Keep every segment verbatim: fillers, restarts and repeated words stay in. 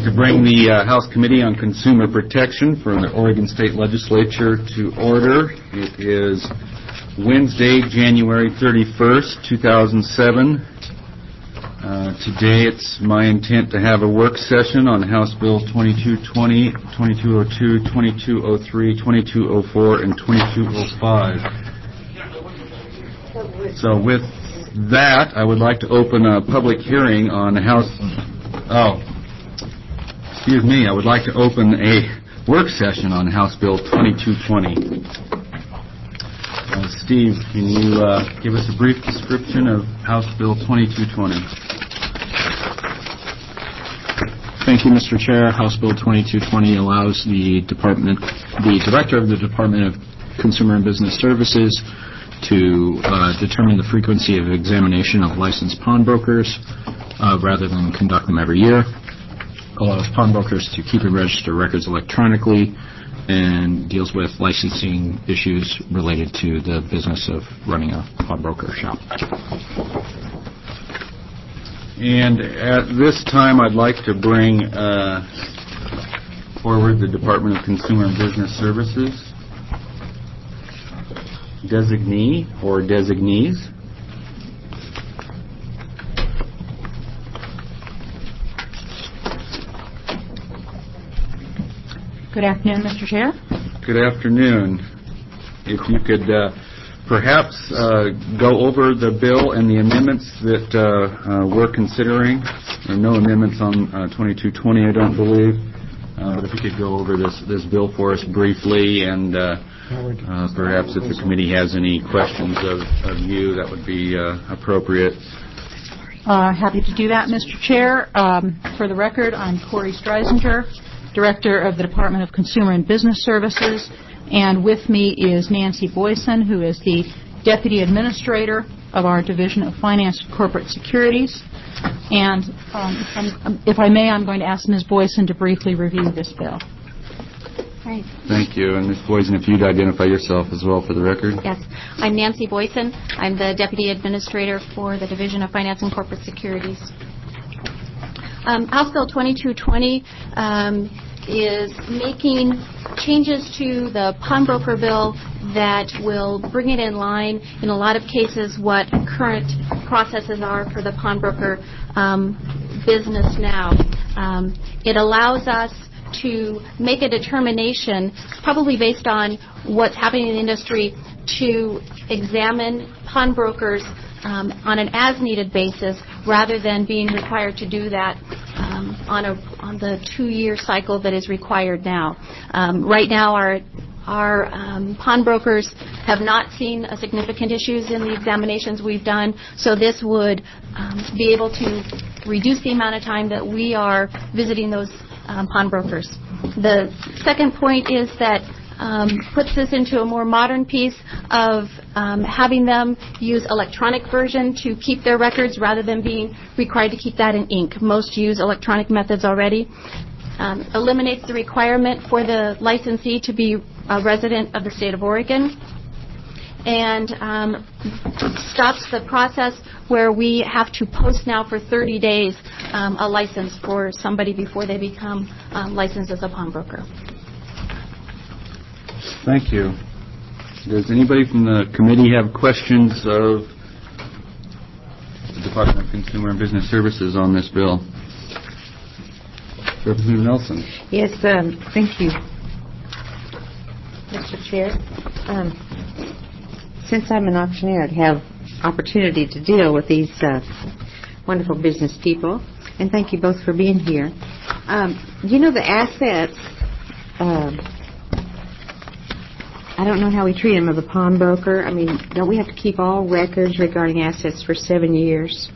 to bring the uh, House Committee on Consumer Protection for the Oregon State Legislature to order. It is Wednesday, January thirty-first, two thousand seven. Uh, today it's my intent to have a work session on House Bill twenty-two twenty, twenty-two oh two, twenty-two oh three, twenty-two oh four, and twenty-two oh five. So with that, I would like to open a public hearing on House... Oh, excuse me. I would like to open a work session on House Bill twenty-two twenty. Uh, Steve, can you uh, give us a brief description of House Bill twenty-two twenty? Thank you, Mister Chair. House Bill twenty-two twenty allows the department, the director of the Department of Consumer and Business Services to uh, determine the frequency of examination of licensed pawnbrokers uh, rather than conduct them every year. Allows pawnbrokers to keep and register records electronically and deals with licensing issues related to the business of running a pawnbroker shop. And at this time, I'd like to bring uh, forward the Department of Consumer and Business Services designee or designees. Good afternoon, Mister Chair. Good afternoon. If you could uh, perhaps uh, go over the bill and the amendments that uh, uh, we're considering. There are no amendments on uh, twenty-two twenty, I don't believe. Uh, but if you could go over this, this bill for us briefly, and uh, uh, perhaps if the committee has any questions of, of you, that would be uh, appropriate. Uh, happy to do that, Mister Chair. Um, for the record, I'm Corey Streisinger, Director of the Department of Consumer and Business Services, and with me is Nancy Boyson, who is the Deputy Administrator of our Division of Finance and Corporate Securities. And um, if I may, I'm going to ask Miz Boyson to briefly review this bill. Right. Thank you. And Miz Boyson, if you'd identify yourself as well for the record. Yes. I'm Nancy Boyson. I'm the Deputy Administrator for the Division of Finance and Corporate Securities. Um, House Bill twenty-two twenty um, is making changes to the pawnbroker bill that will bring it in line, in a lot of cases, what current processes are for the pawnbroker um, business now. Um, it allows us to make a determination, probably based on what's happening in the industry, to examine pawnbrokers um, on an as-needed basis rather than being required to do that um, on, a, on the two-year cycle that is required now. Um, right now, our Our um, pawnbrokers have not seen uh, significant issues in the examinations we've done, so this would um, be able to reduce the amount of time that we are visiting those um, pawnbrokers. The second point is that um, puts this into a more modern piece of um, having them use electronic version to keep their records rather than being required to keep that in ink. Most use electronic methods already. Um, eliminates the requirement for the licensee to be a resident of the state of Oregon, and um, stops the process where we have to post now for thirty days um, a license for somebody before they become um, licensed as a pawnbroker. Thank you. Does anybody from the committee have questions of the Department of Consumer and Business Services on this bill? Representative Nelson. Yes, um, thank you, Mister Chair. Um, since I'm an auctioneer, I have opportunity to deal with these uh, wonderful business people, and thank you both for being here. Um, you know, the assets, um, I don't know how we treat them of a pawnbroker. I mean, don't we have to keep all records regarding assets for seven years?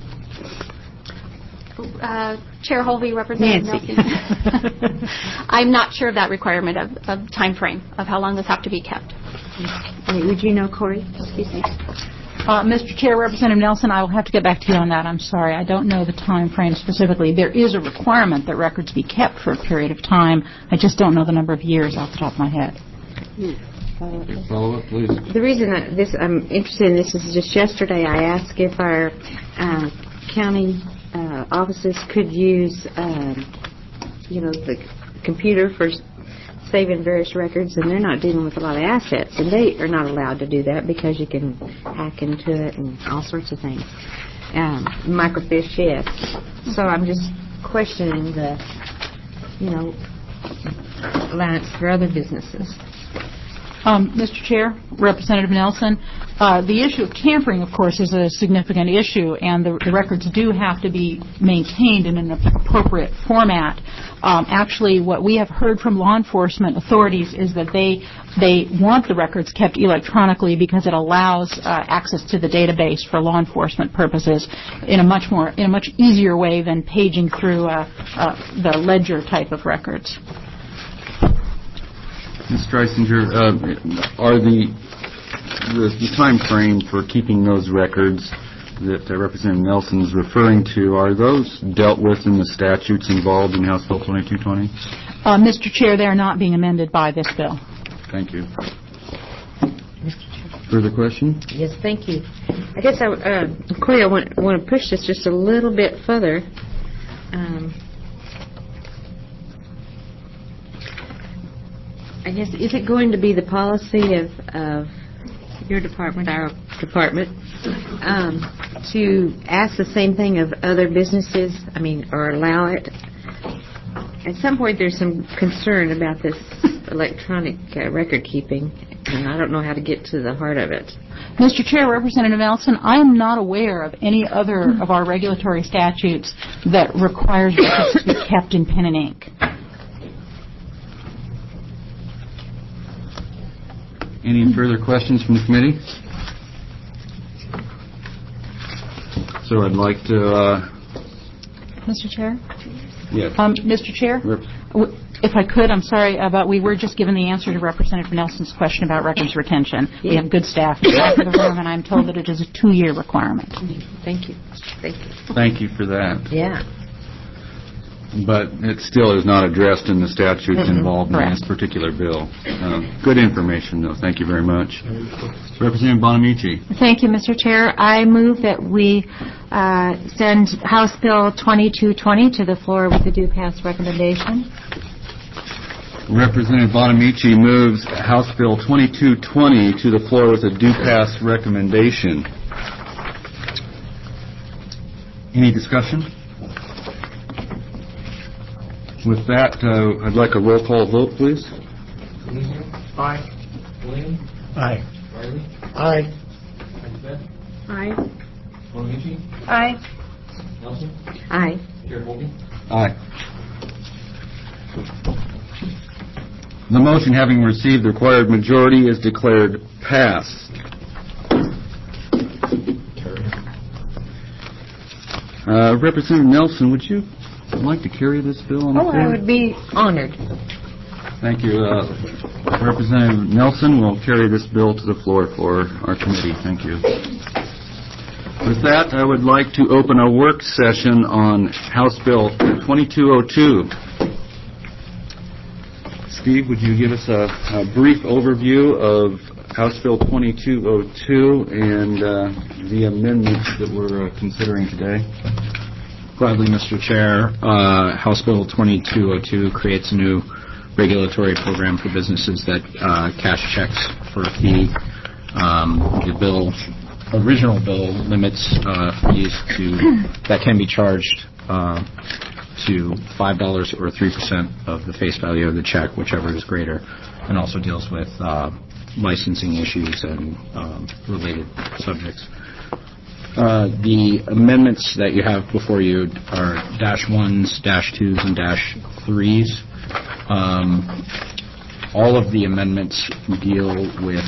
Uh, Chair Holvey, Representative Nancy. Nelson. I'm not sure of that requirement of, of time frame of how long this have to be kept. I mean, would you know, Corey? Excuse me. Uh, Mister Chair, Representative Nelson, I will have to get back to you on that. I'm sorry. I don't know the time frame specifically. There is a requirement that records be kept for a period of time. I just don't know the number of years off the top of my head. Okay, follow up, please. The reason that this I'm interested in this is just yesterday I asked if our uh, county uh, offices could use um, you know, the computer for s- saving various records, and they're not dealing with a lot of assets, and they are not allowed to do that because you can hack into it and all sorts of things. Um, microfiche, yes. So I'm just questioning the, you know, allowance for other businesses. Um, Mister Chair, Representative Nelson, uh, the issue of tampering, of course, is a significant issue, and the, the records do have to be maintained in an appropriate format. Um, actually, what we have heard from law enforcement authorities is that they they want the records kept electronically because it allows uh, access to the database for law enforcement purposes in a much more in a much easier way than paging through uh, uh, the ledger type of records. Miz Streisinger, uh, are the, the the time frame for keeping those records that uh, Representative Nelson is referring to, are those dealt with in the statutes involved in House Bill twenty-two twenty? Uh, Mister Chair, they are not being amended by this bill. Thank you. Further question? Yes, thank you. I guess I, uh, Corey, I want, want to push this just a little bit further. Um, I guess, is it going to be the policy of, of your department, our department, um, to ask the same thing of other businesses, I mean, or allow it? At some point, there's some concern about this electronic uh, record keeping, and I don't know how to get to the heart of it. Mister Chair, Representative Nelson, I am not aware of any other of our regulatory statutes that requires records to be kept in pen and ink. Any further questions from the committee? So I'd like to, uh, Mister Chair? yes. Um, Mister Chair? Rep- w- If I could, I'm sorry, uh, but we were just given the answer to Representative Nelson's question about records retention. We have good staff in the back of the room, and I'm told that it is a two-year requirement. Thank you. Thank you. Thank you for that. Yeah. But it still is not addressed in the statutes Mm-mm. involved in Correct. this particular bill. Uh, good information, though. Thank you very much. Representative Bonamici. Thank you, Mister Chair. I move that we uh, send House Bill twenty-two twenty to the floor with a due pass recommendation. Representative Bonamici moves House Bill twenty-two twenty to the floor with a due pass recommendation. Any discussion? With that, uh, I'd like a roll call vote, please. Aye. Williams? Aye. Riley? Aye. Smith? Aye. Bonamici? Aye. Nelson? Aye. Chair Holden? Aye. The motion, having received the required majority, is declared passed. Uh, Representative Nelson, would you like to carry this bill on the Oh, floor? I would be honored. Thank you. Uh, Representative Nelson will carry this bill to the floor for our committee. Thank you. With that, I would like to open a work session on House Bill twenty-two oh two. Steve, would you give us a, a brief overview of House Bill twenty-two oh two and uh, the amendments that we're uh, considering today? Gladly, Mister Chair. Uh, House Bill twenty-two oh two creates a new regulatory program for businesses that uh, cash checks for a fee. Um, the bill, original bill, limits uh, fees to that can be charged uh, to five dollars or three percent of the face value of the check, whichever is greater, and also deals with uh, licensing issues and um, related subjects. Uh, the amendments that you have before you are dash ones, dash twos, and dash threes. Um, all of the amendments deal with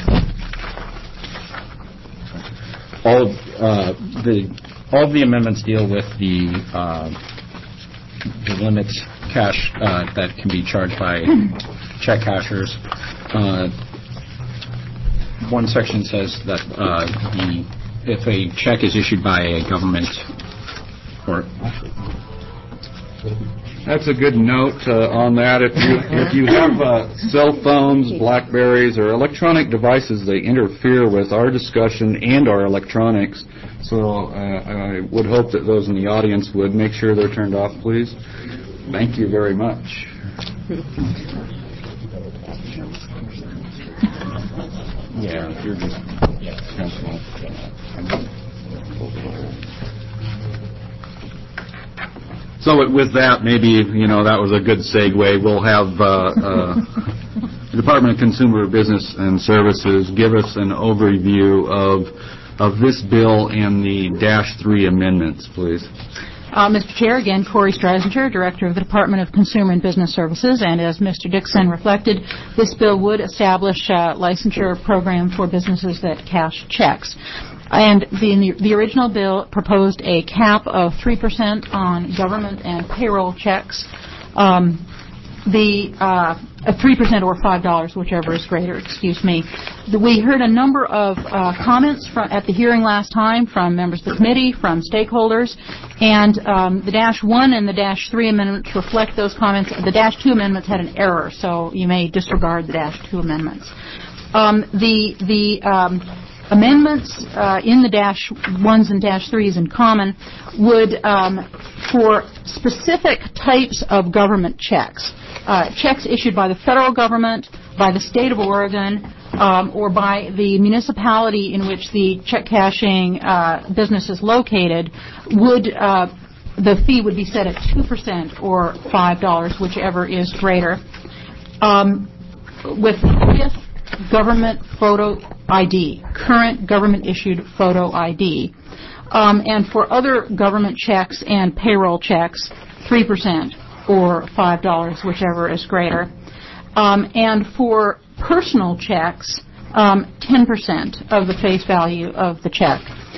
all of, uh, the all of the amendments deal with the uh, the limits cash uh, that can be charged by check cashers. Uh, one section says that uh, the if a check is issued by a government or That's a good note uh, on that. If you if you have uh, cell phones, Blackberries, or electronic devices, they interfere with our discussion and our electronics. So uh, I would hope that those in the audience would make sure they're turned off, please. Thank you very much. Yeah, if you're just pencil. So with that, maybe, you know, that was a good segue. We'll have uh, uh, the Department of Consumer Business and Services give us an overview of of this bill and the Dash three amendments, please. Uh, Mister Chair, again, Corey Streisinger, Director of the Department of Consumer and Business Services, and as Mister Dixon reflected, this bill would establish a licensure program for businesses that cash checks. And the, the original bill proposed a cap of three percent on government and payroll checks. Um, the uh, three percent or five dollars, whichever is greater, excuse me. The, we heard a number of uh, comments from, at the hearing last time from members of the committee, from stakeholders, and um, the Dash one and the Dash three amendments reflect those comments. The Dash two amendments had an error, so you may disregard the Dash two amendments. Um, the the um, amendments uh, in the Dash ones and Dash threes in common would, um, for specific types of government checks, uh, checks issued by the federal government, by the state of Oregon, um, or by the municipality in which the check cashing uh, business is located, would uh, the fee would be set at two percent or five dollars, whichever is greater, um, with with government photo I D, current government-issued photo I D. Um, and for other government checks and payroll checks, three percent or five dollars, whichever is greater. Um, and for personal checks, um, ten percent of the face value of the check.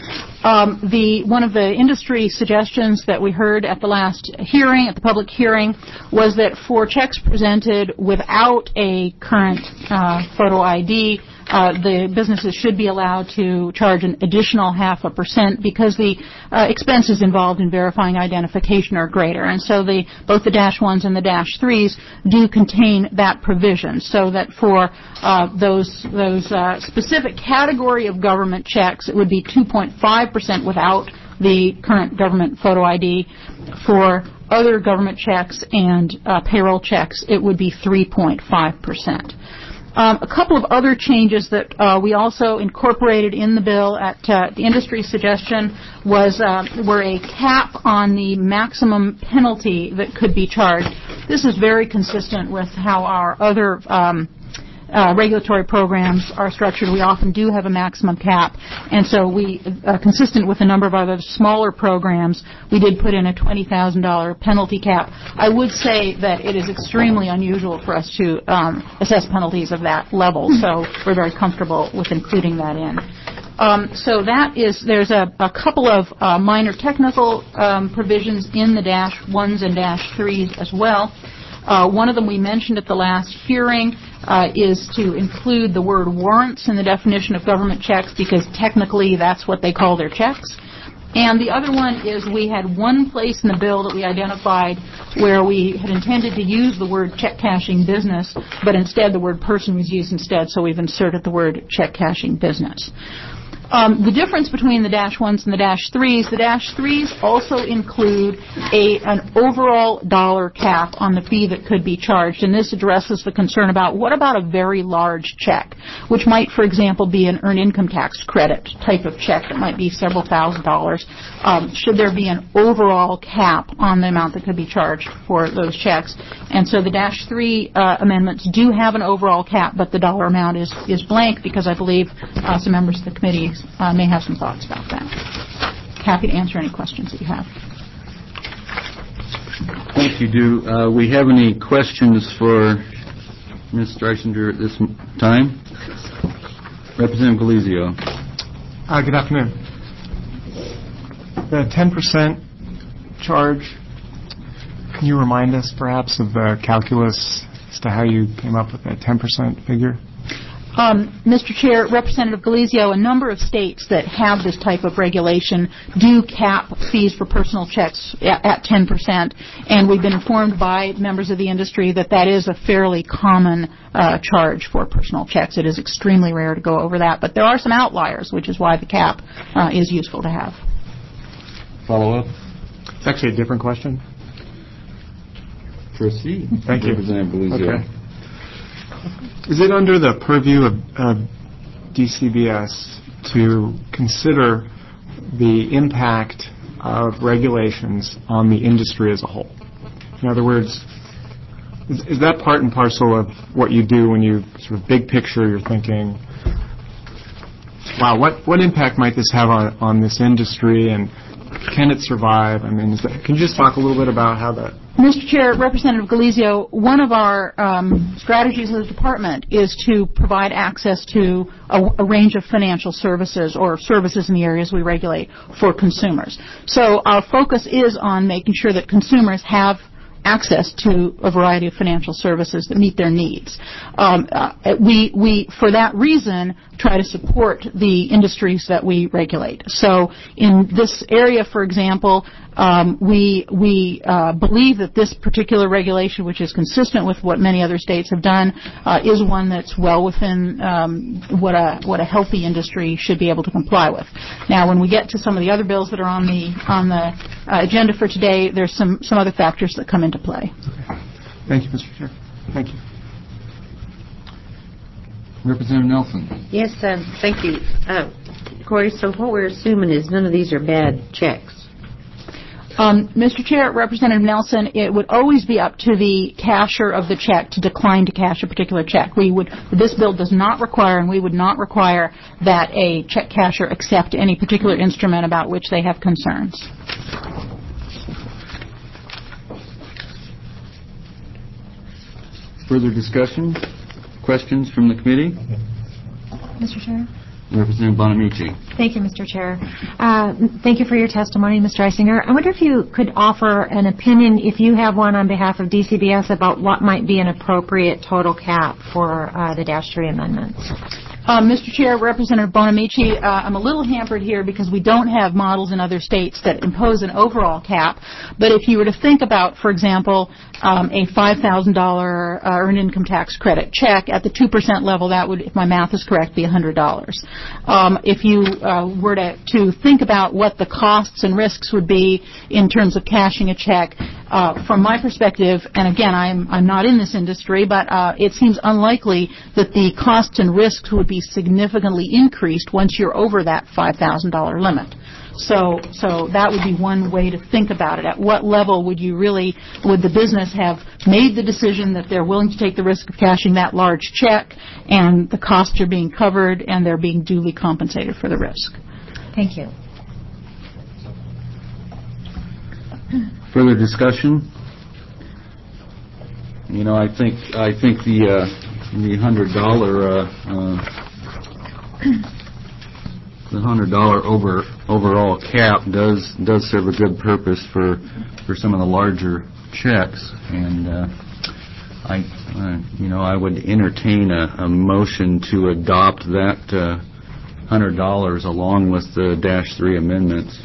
Um, the one of the industry suggestions that we heard at the last hearing, at the public hearing, was that for checks presented without a current uh, photo I D, uh, the businesses should be allowed to charge an additional half a percent because the uh, expenses involved in verifying identification are greater. And so the both the Dash ones and the Dash threes do contain that provision, so that for uh, those those uh, specific category of government checks, it would be two point five percent without the current government photo I D. For other government checks and uh, payroll checks, it would be three point five percent. Um, a couple of other changes that uh, we also incorporated in the bill at uh, the industry's suggestion was uh, were a cap on the maximum penalty that could be charged. This is very consistent with how our other um, Uh, regulatory programs are structured. We often do have a maximum cap, and so we, uh, consistent with a number of other smaller programs, we did put in a twenty thousand dollars penalty cap. I would say that it is extremely unusual for us to um, assess penalties of that level, so we're very comfortable with including that in. Um, so that is, there's a, a couple of uh, minor technical um, provisions in the Dash ones and Dash threes as well. Uh, one of them we mentioned at the last hearing uh, is to include the word warrants in the definition of government checks, because technically that's what they call their checks. And the other one is we had one place in the bill that we identified where we had intended to use the word check cashing business, but instead the word person was used instead, so we've inserted the word check cashing business. Um, the difference between the Dash ones and the Dash threes, the Dash threes also include a, an overall dollar cap on the fee that could be charged, and this addresses the concern about what about a very large check, which might, for example, be an earned income tax credit type of check that might be several thousand dollars. Um, should there be an overall cap on the amount that could be charged for those checks? And so the Dash three uh, amendments do have an overall cap, but the dollar amount is, is blank, because I believe uh, some members of the committee Uh, may have some thoughts about that. Happy to answer any questions that you have. Thank you. Do uh, we have any questions for Miz Streisinger at this time? Representative Galizio. Uh, good afternoon. The ten percent charge, can you remind us perhaps of the calculus as to how you came up with that ten percent figure? Um, Mister Chair, Representative Galizio, a number of states that have this type of regulation do cap fees for personal checks at, at ten percent, and we've been informed by members of the industry that that is a fairly common uh, charge for personal checks. It is extremely rare to go over that, but there are some outliers, which is why the cap uh, is useful to have. Follow up? It's actually a different question. Proceed. Thank you. Representative Belizio. Okay. Is it under the purview of, of D C B S to consider the impact of regulations on the industry as a whole? In other words, is, is that part and parcel of what you do when you sort of big picture, you're thinking, wow, what, what impact might this have on, on this industry, and can it survive? I mean, is that, can you just talk a little bit about how that... Mister Chair, Representative Galizio, one of our um, strategies of the department is to provide access to a, a range of financial services or services in the areas we regulate for consumers. So our focus is on making sure that consumers have access to a variety of financial services that meet their needs. Um, uh, we, we, for that reason, try to support the industries that we regulate. So in this area, for example, um, we, we uh, believe that this particular regulation, which is consistent with what many other states have done, uh, is one that's well within um, what, a, what a healthy industry should be able to comply with. Now, when we get to some of the other bills that are on the, on the uh, agenda for today, there's some, some other factors that come into play. Okay. Thank you, Mister Chair. Thank you. Representative Nelson. Yes, um, thank you. Uh, Corey, so what we're assuming is none of these are bad checks. Um, Mister Chair, Representative Nelson, it would always be up to the cashier of the check to decline to cash a particular check. We would, this bill does not require, and we would not require that a check cashier accept any particular instrument about which they have concerns. Further discussion? Questions from the committee? Mister Chair? Representative Bonamici. Thank you, Mister Chair. Uh, thank you for your testimony, Mister Eisinger. I wonder if you could offer an opinion, if you have one on behalf of D C B S, about what might be an appropriate total cap for uh, the Dash three amendments. Uh, Mister Chair, Representative Bonamici, uh, I'm a little hampered here because we don't have models in other states that impose an overall cap. But if you were to think about, for example, um, a five thousand dollars uh, earned income tax credit check at the two percent level, that would, if my math is correct, be one hundred dollars. Um, if you uh, were to, to think about what the costs and risks would be in terms of cashing a check, uh, from my perspective, and again, I'm, I'm not in this industry, but uh, it seems unlikely that the costs and risks would be significantly increased once you're over that five thousand dollars limit. So, so that would be one way to think about it. At what level would you really, would the business have made the decision that they're willing to take the risk of cashing that large check, and the costs are being covered and they're being duly compensated for the risk? Thank you. Further discussion? You know, I think I think the uh, the hundred dollar uh, uh, the hundred dollar over overall cap does does serve a good purpose for for some of the larger checks, and uh, I uh, you know I would entertain a, a motion to adopt that uh, hundred dollars along with the Dash three amendments.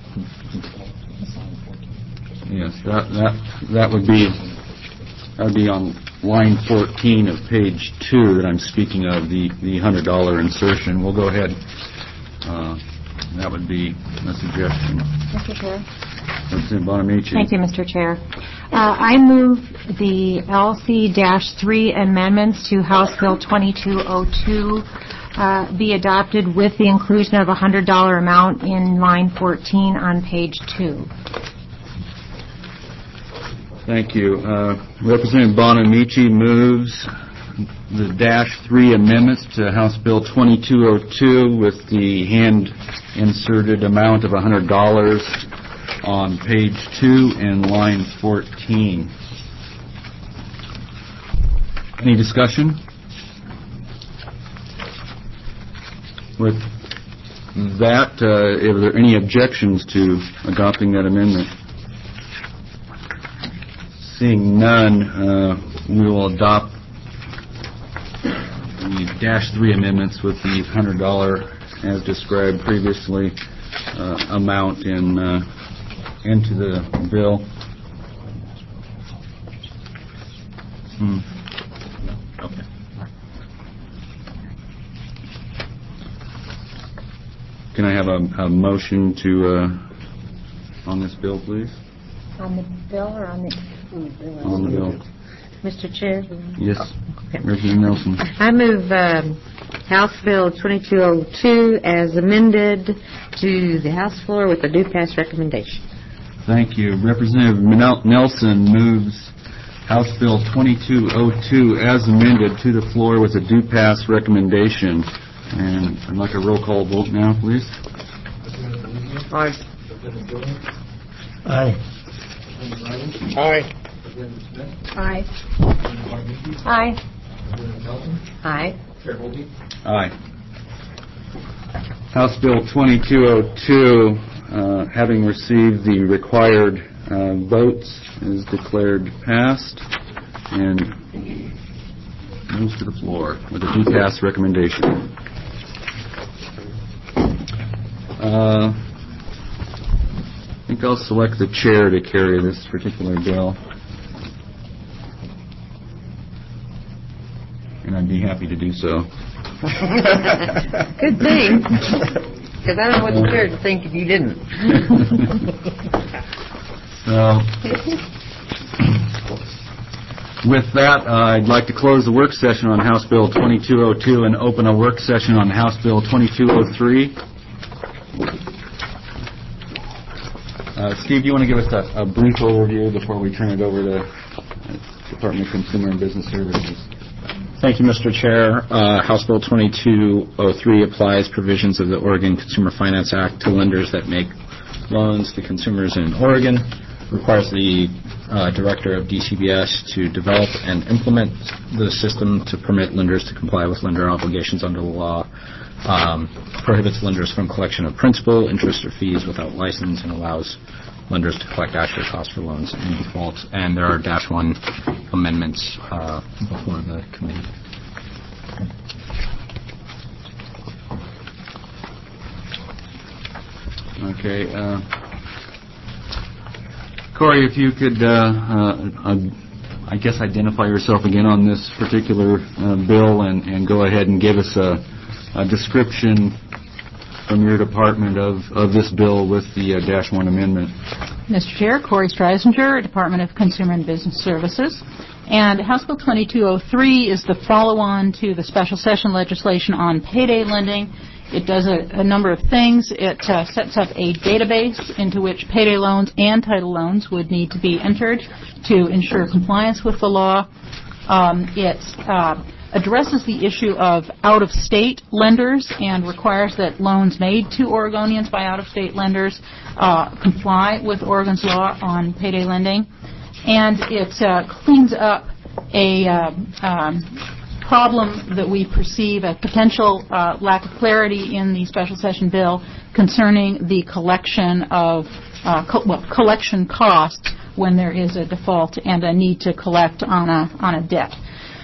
Yes, that that that would be that would be on line fourteen of page two that I'm speaking of, the the hundred dollar insertion. We'll go ahead. Uh, that would be a suggestion. Mister Chair. Representative Bonamici. Thank you, Mister Chair. Uh, I move the L C three amendments to House Bill twenty-two oh two uh, be adopted with the inclusion of a one hundred dollar amount in line fourteen on page two. Thank you. Uh, Representative Bonamici moves the Dash three amendments to House Bill twenty-two oh two with the hand-inserted amount of one hundred dollars on page two and line fourteen. Any discussion? With that, uh, are there any objections to adopting that amendment? Seeing none, uh, we will adopt the Dash three amendments with the one hundred dollars, as described previously, uh, amount in uh, into the bill. Hmm. Okay. Can I have a, a motion to uh, on this bill, please? On the bill or on the... on the bill? Mister Chair? Yes, Representative Nelson. I move um, House Bill twenty-two oh two as amended to the House floor with a due pass recommendation. Thank you. Representative Nel- Nelson moves House Bill twenty-two oh two as amended to the floor with a due pass recommendation. And I'd like a roll call vote now, please. Representative Delizio? Aye. Representative Gilliam? Aye. Representative Riley? Aye. Representative Smith? Aye. Representative Bonamici? Aye. Representative Nelson? Aye. Chair Colby? Aye. House Bill twenty-two oh two, uh, having received the required uh, votes, is declared passed and moves to the floor with a due pass recommendation. Uh, I think I'll select the chair to carry this particular bill. And I'd be happy to do so. Good thing. Because I don't know what the chair would think if you didn't. So, with that, uh, I'd like to close the work session on House Bill twenty-two oh two and open a work session on House Bill twenty-two oh three. Uh, Steve, do you want to give us a, a brief overview before we turn it over to uh, Department of Consumer and Business Services? Thank you, Mister Chair. Uh, House Bill twenty-two oh three applies provisions of the Oregon Consumer Finance Act to lenders that make loans to consumers in Oregon, requires the uh, Director of D C B S to develop and implement the system to permit lenders to comply with lender obligations under the law, um, prohibits lenders from collection of principal, interest, or fees without license, and allows lenders to collect actual costs for loans in default. And there are dash one amendments uh, before the committee. Okay. Uh, Corey, if you could, uh, uh, uh, I guess, identify yourself again on this particular uh, bill and, and go ahead and give us a, a description from your department of, of this bill with the uh, dash one amendment. Mister Chair, Corey Streisinger, Department of Consumer and Business Services. And House Bill twenty-two oh three is the follow-on to the special session legislation on payday lending. It does a, a number of things. It uh, sets up a database into which payday loans and title loans would need to be entered to ensure compliance with the law. Um, it uh, addresses the issue of out-of-state lenders and requires that loans made to Oregonians by out-of-state lenders uh, comply with Oregon's law on payday lending. And it uh, cleans up a uh, um, problem that we perceive, a potential uh, lack of clarity in the special session bill concerning the collection of uh, co- well, collection costs when there is a default and a need to collect on a on a debt.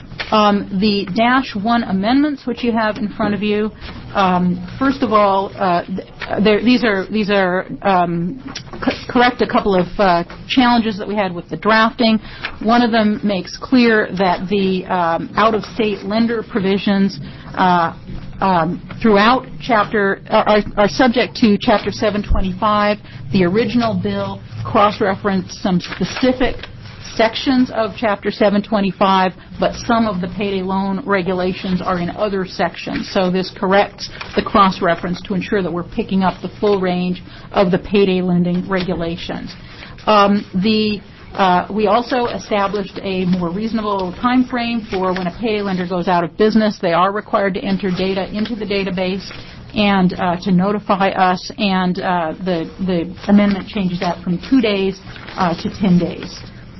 Um, the dash one amendments, which you have in front of you, um, first of all, uh, these are these are um, c- correct a couple of uh, challenges that we had with the drafting. One of them makes clear that the um, out-of-state lender provisions uh, um, throughout chapter are, are subject to Chapter seven twenty-five. The original bill cross-referenced some specific sections of Chapter seven twenty-five, but some of the payday loan regulations are in other sections. So this corrects the cross-reference to ensure that we're picking up the full range of the payday lending regulations. Um, the uh, we also established a more reasonable time frame for when a payday lender goes out of business. They are required to enter data into the database and uh, to notify us, and uh, the, the amendment changes that from two days uh, to ten days.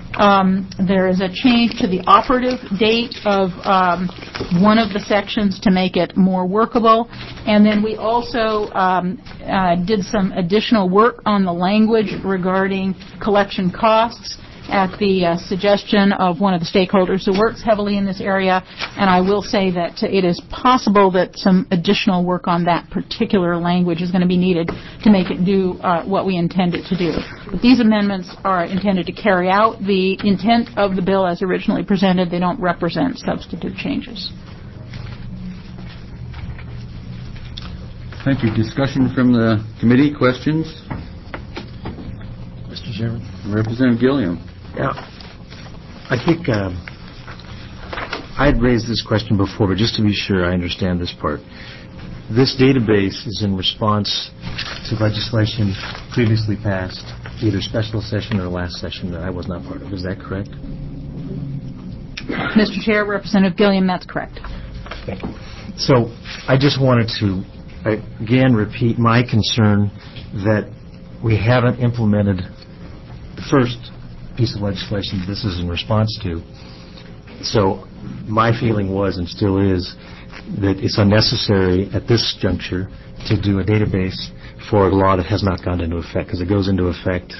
Um, there is a change to the operative date of um, one of the sections to make it more workable. And then we also um, uh, did some additional work on the language regarding collection costs at the uh, suggestion of one of the stakeholders who works heavily in this area. And I will say that it is possible that some additional work on that particular language is going to be needed to make it do uh, what we intend it to do. But these amendments are intended to carry out the intent of the bill as originally presented. They don't represent substantive changes. Thank you. Discussion from the committee. Questions? Mister Chairman? Representative Gilliam. Yeah. I think um, I had raised this question before, but just to be sure I understand this part. This database is in response to legislation previously passed, either special session or last session that I was not part of. Is that correct? Mister Chair, Representative Gilliam, that's correct. Thank you. So I just wanted to, again, repeat my concern that we haven't implemented the first piece of legislation this is in response to. So my feeling was and still is that it's unnecessary at this juncture to do a database for a law that has not gone into effect, because it goes into effect,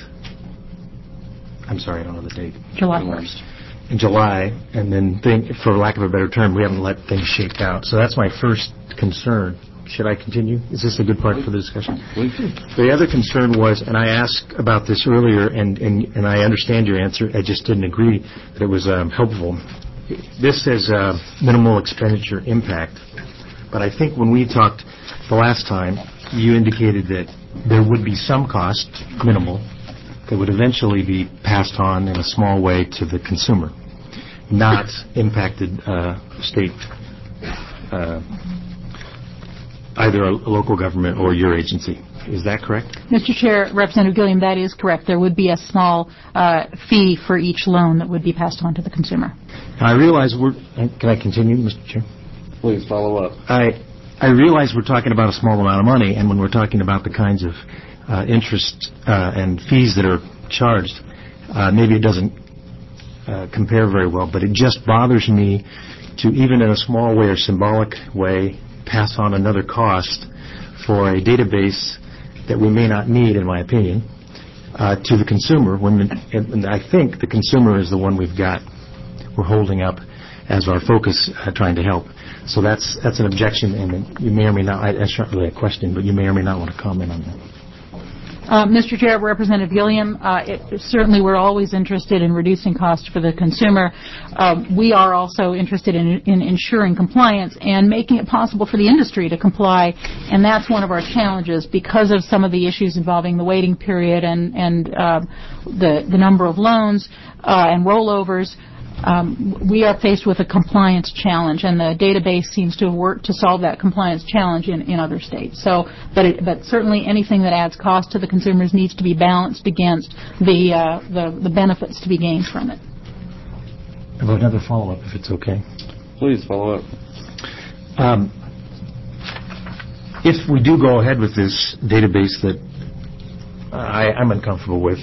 I'm sorry, I don't know the date. July first. In July, and then, think, for lack of a better term, we haven't let things shake out. So that's my first concern. Should I continue? Is this a good part for the discussion? The other concern was, and I asked about this earlier, and, and, and I understand your answer, I just didn't agree that it was um, helpful. This says uh, minimal expenditure impact, but I think when we talked the last time, you indicated that there would be some cost, minimal, that would eventually be passed on in a small way to the consumer, not impacted uh, state, uh, either a local government or your agency. Is that correct? Mister Chair, Representative Gilliam, that is correct. There would be a small uh, fee for each loan that would be passed on to the consumer. I realize we're... Can I continue, Mister Chair? Please follow up. I, I realize we're talking about a small amount of money, and when we're talking about the kinds of uh, interest uh, and fees that are charged, uh, maybe it doesn't uh, compare very well, but it just bothers me to, even in a small way or symbolic way, pass on another cost for a database that we may not need, in my opinion, uh, to the consumer. When, and I think the consumer is the one we've got, we're holding up as our focus, uh, trying to help. So that's that's an objection, and you may or may not, I, that's not really a question, but you may or may not want to comment on that. Uh, Mister Chair, Representative Gilliam, uh, it, certainly we're always interested in reducing costs for the consumer. Uh, we are also interested in, in ensuring compliance and making it possible for the industry to comply, and that's one of our challenges because of some of the issues involving the waiting period and, and uh, the, the number of loans uh, and rollovers. Um, we are faced with a compliance challenge, and the database seems to have worked to solve that compliance challenge in, in other states. So, but, it, but certainly anything that adds cost to the consumers needs to be balanced against the, uh, the, the benefits to be gained from it. I have another follow-up, if it's okay. Please follow up. Um, if we do go ahead with this database that I, I'm uncomfortable with,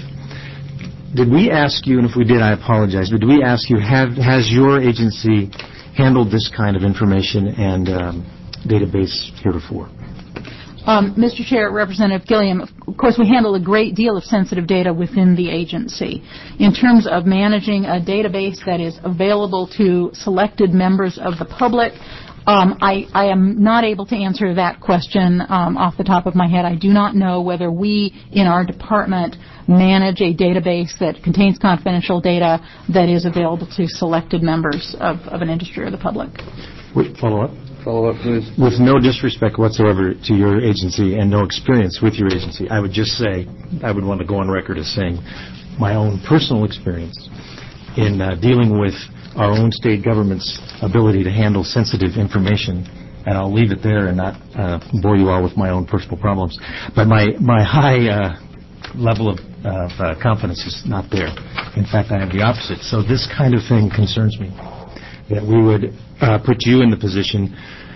did we ask you, and if we did, I apologize, but did we ask you, have, has your agency handled this kind of information and um, database heretofore? Um, Mister Chair, Representative Gilliam, of course we handle a great deal of sensitive data within the agency. In terms of managing a database that is available to selected members of the public, Um, I, I am not able to answer that question um, off the top of my head. I do not know whether we in our department manage a database that contains confidential data that is available to selected members of, of an industry or the public. Wait, follow up? Follow up, please. With no disrespect whatsoever to your agency and no experience with your agency, I would just say, I would want to go on record as saying my own personal experience in uh, dealing with our own state government's ability to handle sensitive information, and I'll leave it there and not uh, bore you all with my own personal problems. But my, my high uh, level of, of uh, confidence is not there. In fact, I have the opposite. So this kind of thing concerns me, that we would uh, put you in the position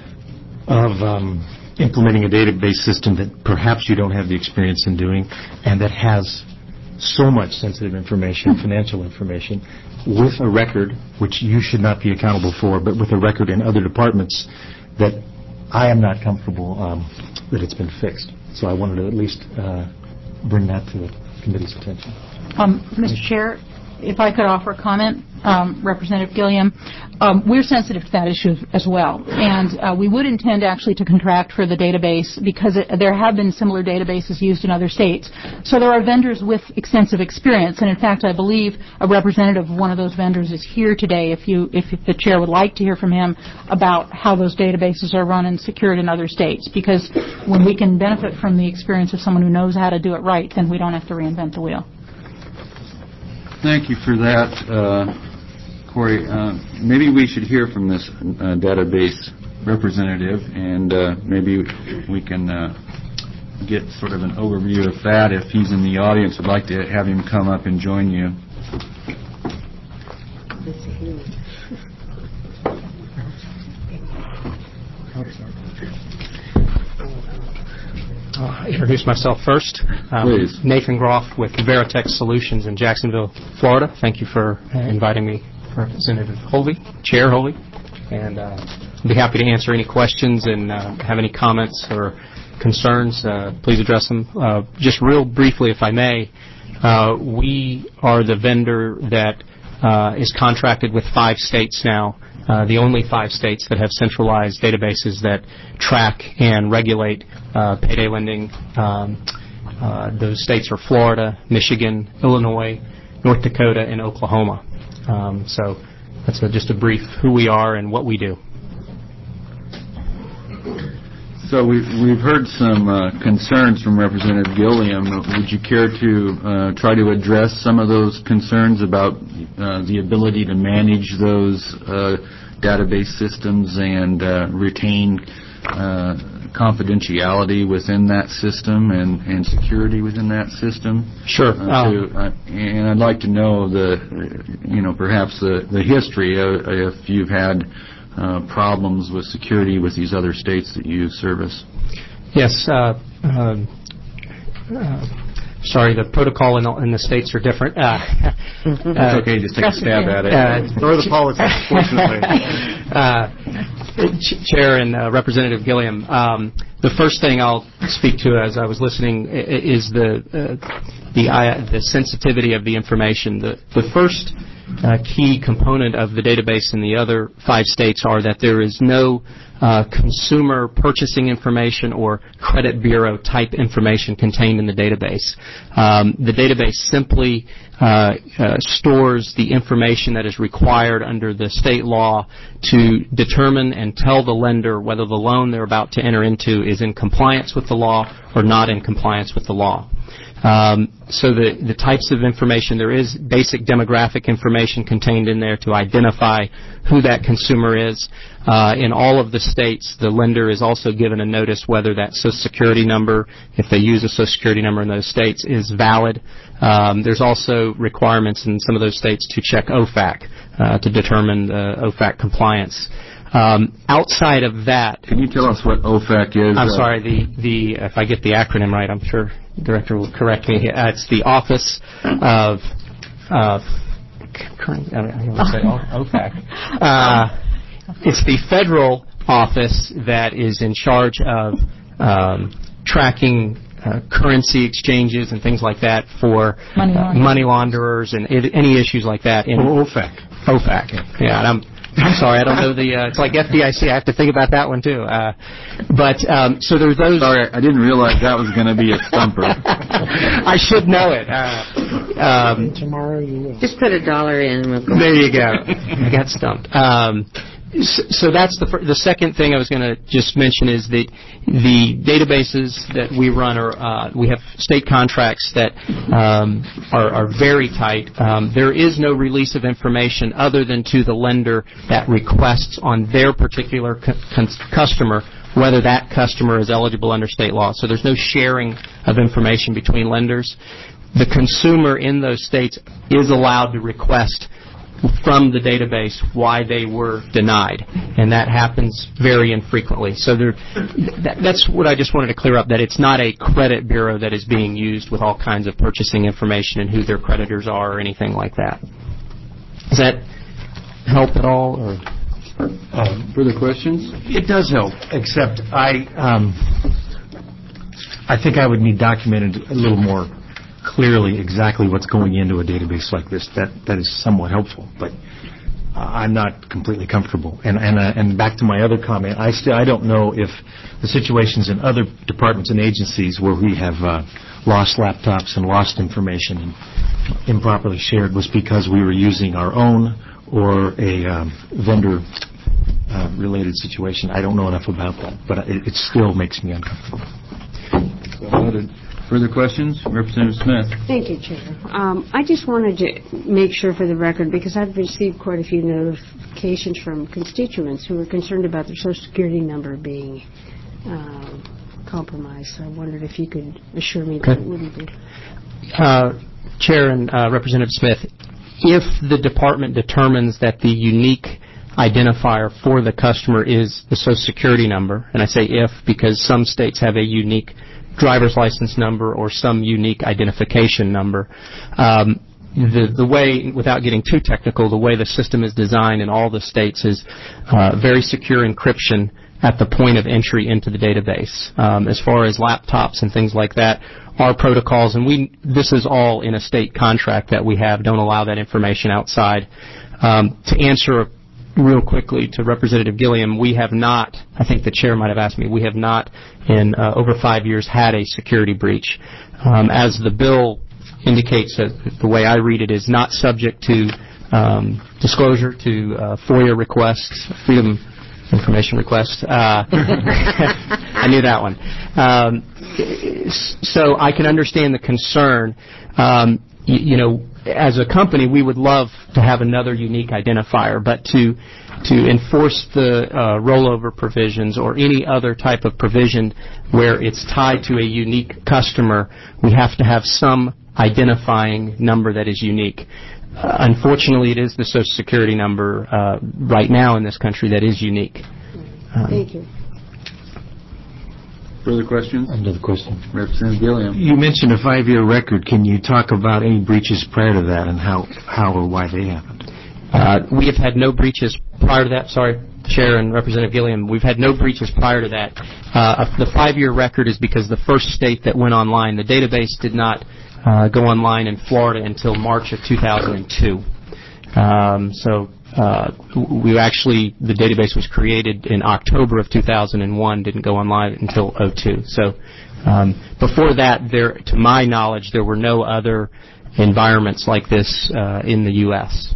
of um, implementing a database system that perhaps you don't have the experience in doing, and that has so much sensitive information, financial information, with a record, which you should not be accountable for, but with a record in other departments that I am not comfortable um, that it's been fixed. So I wanted to at least uh, bring that to the committee's attention. Um, Mister Chair, if I could offer a comment, um, Representative Gilliam, um, we're sensitive to that issue as well, and uh, we would intend actually to contract for the database because it, there have been similar databases used in other states. So there are vendors with extensive experience, and in fact, I believe a representative of one of those vendors is here today. If you, if the chair would like to hear from him about how those databases are run and secured in other states, because when we can benefit from the experience of someone who knows how to do it right, then we don't have to reinvent the wheel. Thank you for that. Uh, Corey, uh, maybe we should hear from this uh, database representative, and uh, maybe we can uh, get sort of an overview of that. If he's in the audience, I'd like to have him come up and join you. I'll introduce myself first. Um, Please. Nathan Groff with Veritex Solutions in Jacksonville, Florida. Thank you for uh, inviting me, Representative Holvey, Chair Holvey. And uh, I'll be happy to answer any questions and uh, have any comments or concerns. Uh, please address them. Uh, just real briefly, if I may, uh, we are the vendor that uh, is contracted with five states now. Uh, the only five states that have centralized databases that track and regulate uh, payday lending. Um, uh, those states are Florida, Michigan, Illinois, North Dakota, and Oklahoma. Um, so that's a, just a brief who we are and what we do. So we've, we've heard some uh, concerns from Representative Gilliam. Would you care to uh, try to address some of those concerns about uh, the ability to manage those uh, database systems and uh, retain uh, confidentiality within that system and, and security within that system? Sure. Uh, Um, to, uh, and I'd like to know the, you know, perhaps the, the history of, if you've had Uh, problems with security with these other states that you service. Yes. Uh, uh, uh, sorry, the protocol in the, in the states are different. Uh, It's uh, okay, just take a stab at it. Uh, Throw the politics, fortunately. uh, Ch- Chair and uh, Representative Gilliam, um, the first thing I'll speak to as I was listening i- is the uh, the uh, the sensitivity of the information. The the first Uh, key component of the database in the other five states are that there is no uh, consumer purchasing information or credit bureau type information contained in the database. Um, the database simply uh, uh, stores the information that is required under the state law to determine and tell the lender whether the loan they're about to enter into is in compliance with the law or not in compliance with the law. Um, so the, the types of information, there is basic demographic information contained in there to identify who that consumer is. Uh, in all of the states, the lender is also given a notice whether that Social Security number, if they use a Social Security number in those states, is valid. Um, there's also requirements in some of those states to check O F A C uh, to determine the O F A C compliance. Um, outside of that, can you tell us what O F A C is? I'm uh, sorry. The the if I get the acronym right, I'm sure the director will correct me. Uh, it's the Office of uh, current. I don't want to say O F A C. Uh, it's the federal office that is in charge of um, tracking uh, currency exchanges and things like that for Money uh, launderers. money launderers and I- any issues like that. In Oh, O F A C. O F A C. Yeah, and I'm I'm sorry, I don't know the. Uh, it's like F D I C. I have to think about that one too. Uh, but um, so there's those. Sorry, I didn't realize that was going to be a stumper. I should know it. Uh, um, Tomorrow you will. Just put a dollar in. And we'll go. there you go. I got stumped. Um, so, so that's the fir- the second thing I was going to just mention is that the databases that we run are uh, we have state contracts that um, are, are very tight. Um, there is no release of information other than to the lender that requests on their particular cu- con- customer whether that customer is eligible under state law. So there's no sharing of information between lenders. The consumer in those states is allowed to request from the database why they were denied, and that happens very infrequently. So there, that, that's what I just wanted to clear up, that it's not a credit bureau that is being used with all kinds of purchasing information and who their creditors are or anything like that. Does that help at all? Or Um, further questions? It does help, except I, um, I think I would need documented a little more clearly exactly what's going into a database like this. That that is somewhat helpful, but uh, I'm not completely comfortable. And and uh, and back to my other comment, I still I don't know if the situations in other departments and agencies where we have uh, lost laptops and lost information and improperly shared was because we were using our own or a um, vendor uh, related situation. I don't know enough about that, but it, it still makes me uncomfortable. Noted. Further questions? Representative Smith. Thank you, Chair. Um, I just wanted to make sure for the record, because I've received quite a few notifications from constituents who are concerned about their Social Security number being uh, compromised. So I wondered if you could assure me that it wouldn't be. Uh, Chair and uh, Representative Smith, if the department determines that the unique identifier for the customer is the Social Security number, and I say if because some states have a unique driver's license number or some unique identification number. Um, the, the way, without getting too technical, the way the system is designed in all the states is uh, very secure encryption at the point of entry into the database. Um, as far as laptops and things like that, our protocols, and we this is all in a state contract that we have, don't allow that information outside. Um, to answer real quickly to Representative Gilliam, we have not, I think the chair might have asked me, we have not in uh, over five years had a security breach. Um, as the bill indicates, uh, the way I read it is not subject to um, disclosure to uh, FOIA requests, Freedom Information requests. Uh, I knew that one. Um, so I can understand the concern. Um, you, you know, as a company, we would love to have another unique identifier, but to to enforce the uh, rollover provisions or any other type of provision where it's tied to a unique customer, we have to have some identifying number that is unique. Uh, unfortunately, it is the Social Security number uh, right now in this country that is unique. Um, Thank you. Further questions? Another question. Representative Gilliam. You mentioned a five-year record. Can you talk about any breaches prior to that and how, how or why they happened? Uh, we have had no breaches prior to that. Sorry, Chair and Representative Gilliam. We've had no breaches prior to that. Uh, the five-year record is because the first state that went online, the database did not uh, go online in Florida until March of two thousand two. Um, so uh, we actually, the database was created in October of two thousand one, didn't go online until oh two. So um, before that, there, to my knowledge, there were no other environments like this uh, in the U S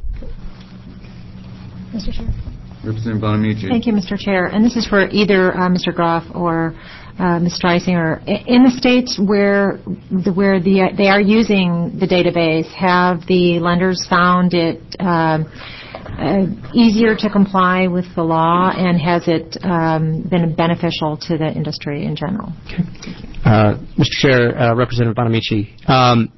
Mister Chair. Representative Bonamici. Thank you, Mister Chair. And this is for either uh, Mister Groff or uh, Miz Streisinger. In the states where the, where the they are using the database, have the lenders found it um, uh, easier to comply with the law, and has it um, been beneficial to the industry in general? Okay. Uh, Mister Chair, uh, Representative Bonamici, um,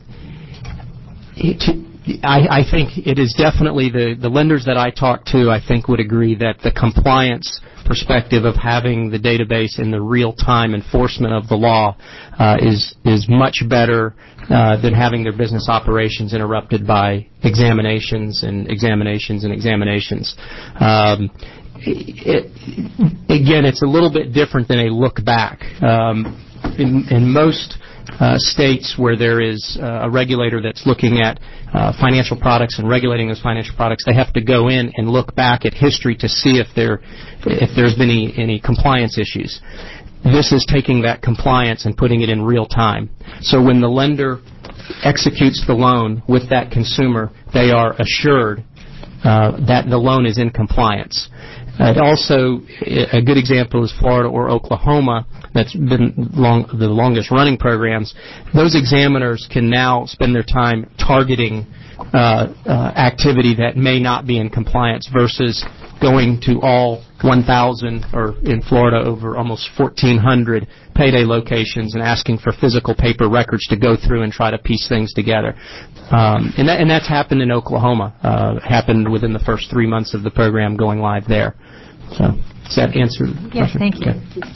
to, I, I think it is definitely the, the lenders that I talk to, I think, would agree that the compliance perspective of having the database and the real-time enforcement of the law uh, is is much better uh, than having their business operations interrupted by examinations and examinations and examinations. Um, it, again, it's a little bit different than a look back. Um, in, in most Uh, states where there is uh, a regulator that's looking at uh, financial products and regulating those financial products, they have to go in and look back at history to see if there if there's been any, any compliance issues. This is taking that compliance and putting it in real time. So when the lender executes the loan with that consumer, they are assured uh, that the loan is in compliance. Uh, also, a good example is Florida or Oklahoma. That's been long, the longest running programs. Those examiners can now spend their time targeting uh, uh, activity that may not be in compliance versus going to all one thousand, or in Florida over almost fourteen hundred payday locations and asking for physical paper records to go through and try to piece things together. Um, and, that, and that's happened in Oklahoma. Uh, happened within the first three months of the program going live there. So, does that answer the Yes, question? thank you. Okay.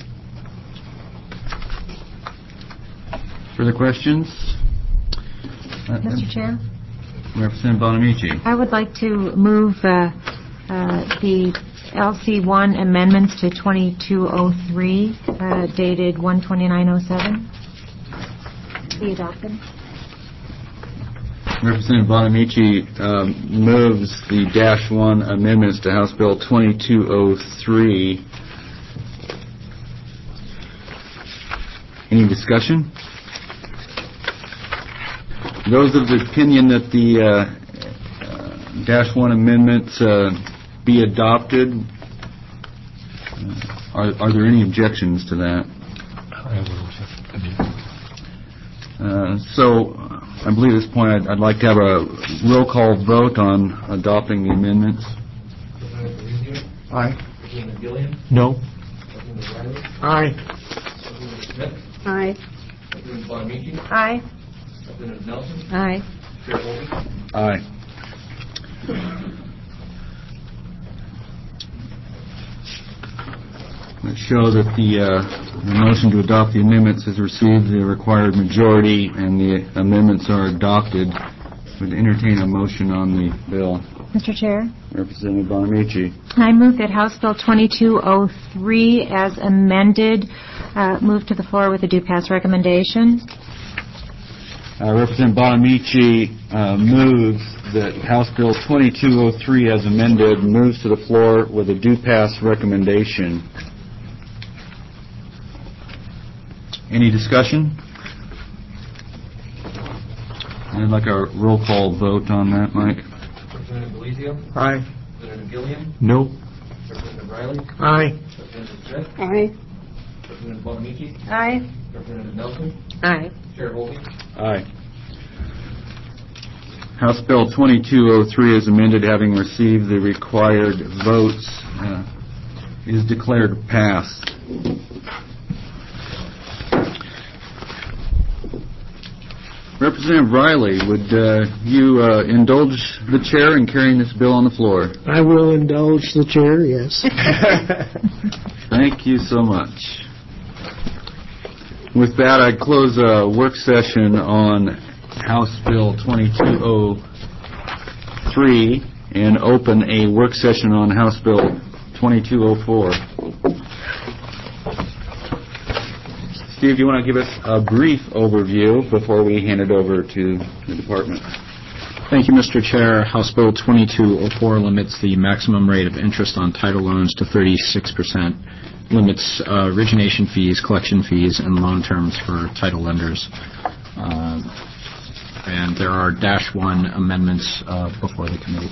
Further questions? Mister Chair? Representative Bonamici. I would like to move uh, uh, the L C one amendments to twenty-two oh three, uh, dated one twenty-nine oh seven, be adopted. Representative Bonamici um, moves the dash one amendments to House Bill twenty-two oh three. Any discussion? Those of the opinion that the uh, uh, dash one amendments uh, be adopted, uh, are, are there any objections to that? Uh, So, uh, I believe at this point I'd I'd like to have a roll call vote on adopting the amendments. Representative Delizio. Aye. Representative Gilliam. No. Representative Riley. Aye. Representative Smith. Aye. Representative Bonamici. Aye. Representative Nelson. Aye. Chair Holden. Aye. Let's show that the uh, the motion to adopt the amendments has received the required majority and the amendments are adopted. Would entertain a motion on the bill. Mister Chair, Representative Bonamici. I move that House Bill twenty-two oh three, as amended, uh, move to the floor with a due pass recommendation. Uh, Representative Bonamici uh, moves that House Bill twenty-two oh three, as amended, moves to the floor with a due pass recommendation. Any discussion? I'd like a roll call vote on that, Mike. Representative Delizio. Aye. Representative Gilliam. No. Representative Riley. Aye. Representative Smith. Aye. Representative Bonamici. Aye. Representative Nelson. Aye. Chair Holden. Aye. House Bill twenty-two oh three, as amended, having received the required votes, uh, is declared passed. Representative Riley, would uh, you uh, indulge the chair in carrying this bill on the floor? I will indulge the chair, yes. Thank you so much. With that, I close a work session on House Bill twenty-two oh three and open a work session on House Bill twenty-two oh four. Steve, do you want to give us a brief overview before we hand it over to the department? Thank you, Mister Chair. House Bill twenty-two oh four limits the maximum rate of interest on title loans to thirty-six percent, limits uh, origination fees, collection fees, and loan terms for title lenders. Uh, and there are dash one amendments uh, before the committee.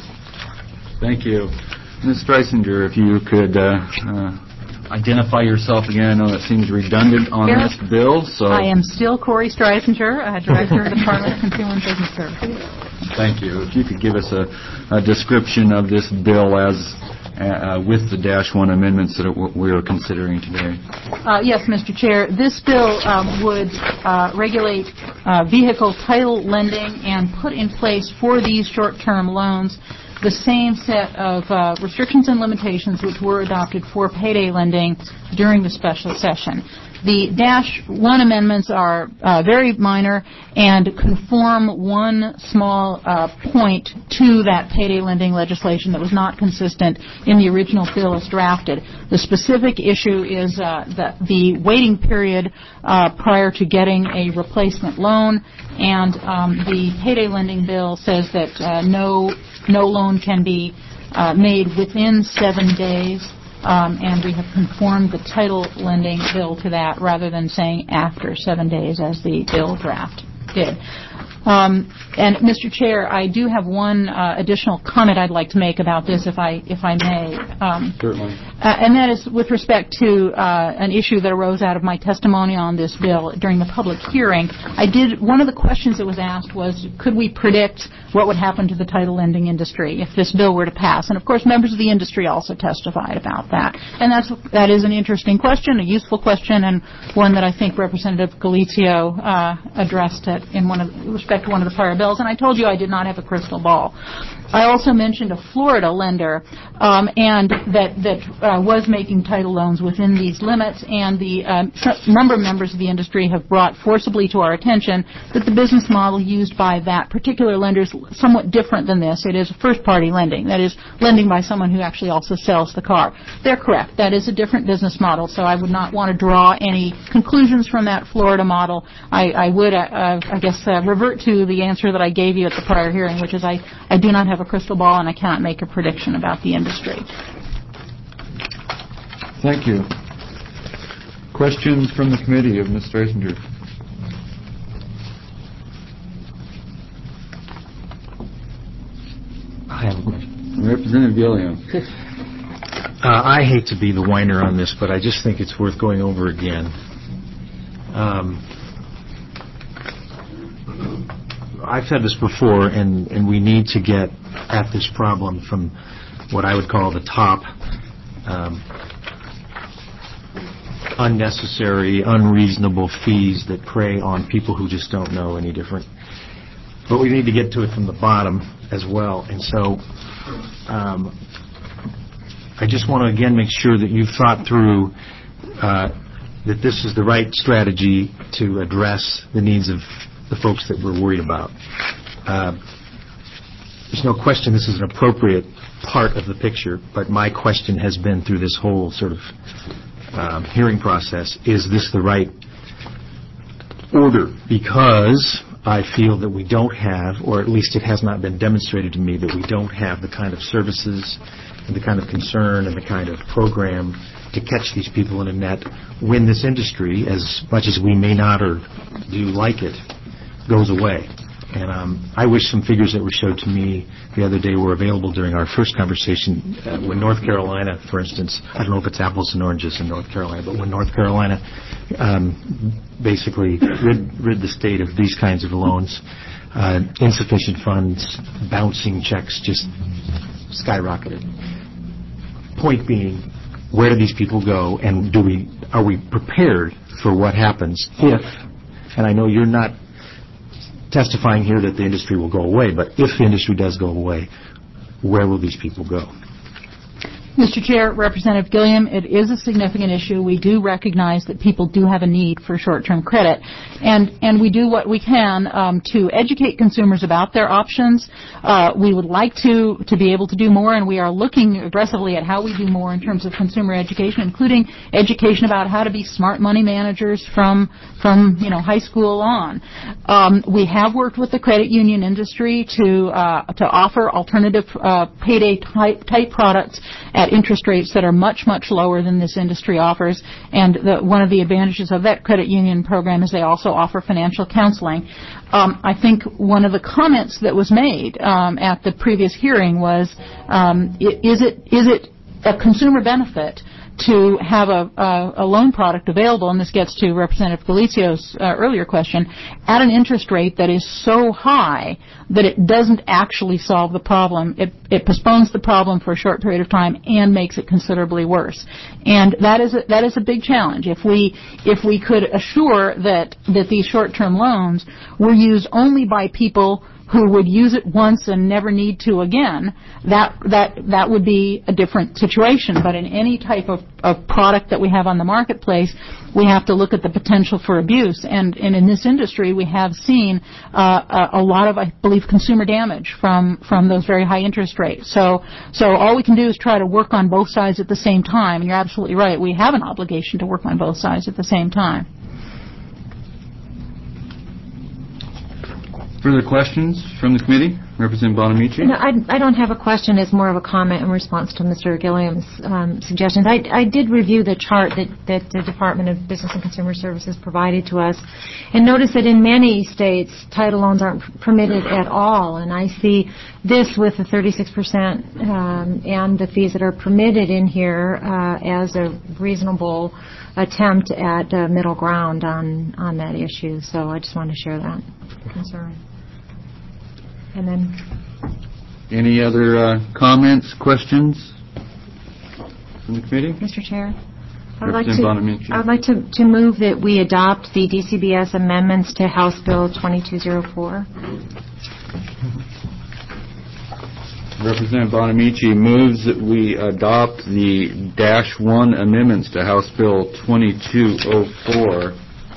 Thank you. Miz Streisinger, if you could uh, uh, identify yourself again. I know that seems redundant on Here. this bill, so... I am still Corey Streisinger, uh, Director of the Department of Consumer and Business Services. Thank you. If you could give us a, a description of this bill as uh, with the dash one amendments that we are considering today. Uh, yes, Mister Chair. This bill um, would uh, regulate uh, vehicle title lending and put in place for these short-term loans the same set of uh, restrictions and limitations which were adopted for payday lending during the special session. The dash one amendments are uh, very minor and conform one small uh, point to that payday lending legislation that was not consistent in the original bill as drafted. The specific issue is uh, the, the waiting period uh, prior to getting a replacement loan, and um, the payday lending bill says that uh, no no loan can be uh, made within seven days. Um, and we have conformed the title lending bill to that rather than saying after seven days as the bill draft did. Um, and, Mister Chair, I do have one uh, additional comment I'd like to make about this, if I if I may. Um, Certainly. Uh, and that is with respect to uh, an issue that arose out of my testimony on this bill during the public hearing. I did one of the questions that was asked was, could we predict what would happen to the title lending industry if this bill were to pass? And of course, members of the industry also testified about that. And that's that is an interesting question, a useful question, and one that I think Representative Galizio uh, addressed it in one of respect to one of the prior bills. And I told you I did not have a crystal ball. I also mentioned a Florida lender, um, and that that uh, was making title loans within these limits, and the um, number of members of the industry have brought forcibly to our attention that the business model used by that particular lender is somewhat different than this. It is first-party lending, that is, lending by someone who actually also sells the car. They're correct. That is a different business model, so I would not want to draw any conclusions from that Florida model. I, I would, uh, uh, I guess, uh, revert to the answer that I gave you at the prior hearing, which is I, I do not have a crystal ball and I cannot make a prediction about the industry. Thank you. Questions from the committee of Miz Streisinger? I have a question. Representative Gilliam. Uh, I hate to be the whiner on this, but I just think it's worth going over again. Um, I've said this before, and, and we need to get at this problem from what I would call the top. Um, unnecessary, unreasonable fees that prey on people who just don't know any different. But we need to get to it from the bottom as well. And so um, I just want to again make sure that you've thought through uh, that this is the right strategy to address the needs of the folks that we're worried about. Uh, there's no question this is an appropriate part of the picture, but my question has been through this whole sort of um, hearing process, is this the right order? Because I feel that we don't have, or at least it has not been demonstrated to me, that we don't have the kind of services and the kind of concern and the kind of program to catch these people in a net when this industry, as much as we may not or do like it, goes away. And um, I wish some figures that were showed to me the other day were available during our first conversation. Uh, when North Carolina, for instance, I don't know if it's apples and oranges in North Carolina, but when North Carolina um, basically rid, rid the state of these kinds of loans, uh, insufficient funds, bouncing checks just skyrocketed. Point being, where do these people go, and do we are we prepared for what happens if, and I know you're not testifying here that the industry will go away, but if the industry does go away, where will these people go? Mister Chair, Representative Gilliam, it is a significant issue. We do recognize that people do have a need for short-term credit, and and we do what we can um, to educate consumers about their options. Uh, we would like to to be able to do more, and we are looking aggressively at how we do more in terms of consumer education, including education about how to be smart money managers from from you know high school on. Um, we have worked with the credit union industry to uh, to offer alternative uh, payday type type products at interest rates that are much, much lower than this industry offers. And the, one of the advantages of that credit union program is they also offer financial counseling. Um, I think one of the comments that was made um, at the previous hearing was, um, is it is it a consumer benefit to have a, a, a loan product available, and this gets to Representative Galicio's uh, earlier question, at an interest rate that is so high that it doesn't actually solve the problem. It, it postpones the problem for a short period of time and makes it considerably worse. And that is a, that is a big challenge. If we if we could assure that that these short-term loans were used only by people who would use it once and never need to again, that that that would be a different situation. But in any type of, of product that we have on the marketplace, we have to look at the potential for abuse. And, and in this industry, we have seen uh, a, a lot of, I believe, consumer damage from, from those very high interest rates. So so all we can do is try to work on both sides at the same time. And you're absolutely right. We have an obligation to work on both sides at the same time. Further questions from the committee? Representative Bonamici? No, I, I don't have a question. It's more of a comment in response to Mister Gilliam's um, suggestions. I, I did review the chart that, that the Department of Business and Consumer Services provided to us and noticed that in many states, title loans aren't permitted at all. And I see this with the thirty-six percent um, and the fees that are permitted in here uh, as a reasonable attempt at uh, middle ground on, on that issue. So I just want to share that concern. And then, any other uh, comments, questions from the committee? Mister Chair, I would like Representative to I would like to, to move that we adopt the D C B S amendments to House Bill twenty-two oh four. Representative Bonamici moves that we adopt the dash one amendments to House Bill twenty-two oh four.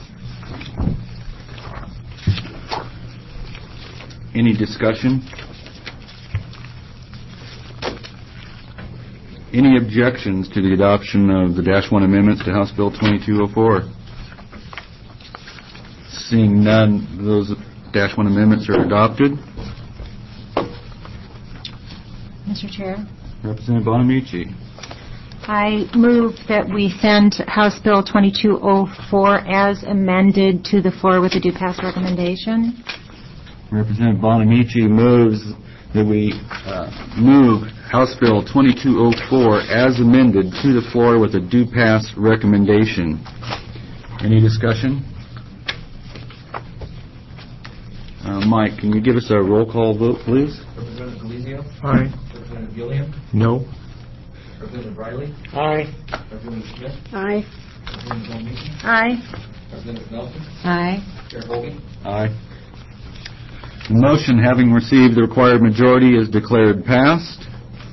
Any discussion? Any objections to the adoption of the dash one amendments to House Bill twenty-two oh four? Seeing none, those dash one amendments are adopted. Mister Chair, Representative Bonamici. I move that we send House Bill twenty-two oh four as amended to the floor with a due pass recommendation. Representative Bonamici moves that we uh, move House Bill twenty-two oh four as amended to the floor with a due pass recommendation. Any discussion? All Uh, Mike, can you give us a roll call vote, please? Representative Delizio. Aye. Representative Gilliam. No. Representative Riley. Aye. Representative Smith. Aye. Representative Bonamici. Aye. Representative Nelson. Aye. Chair Hogan. Aye. The motion, having received the required majority, is declared passed.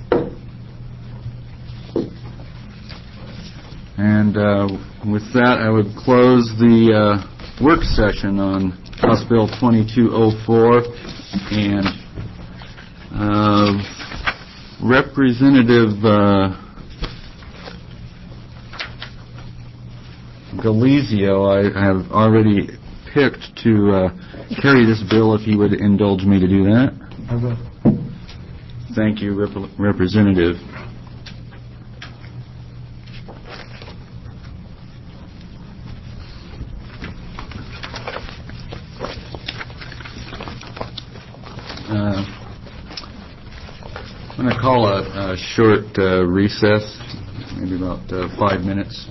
And uh, with that, I would close the uh, work session on House Bill twenty-two oh four. And uh, Representative uh, Delizio, I have already picked to uh, carry this bill if he would indulge me to do that. I will. Thank you, Rep- Representative. Uh, I'm going to call a, a short uh, recess, maybe about uh, five minutes.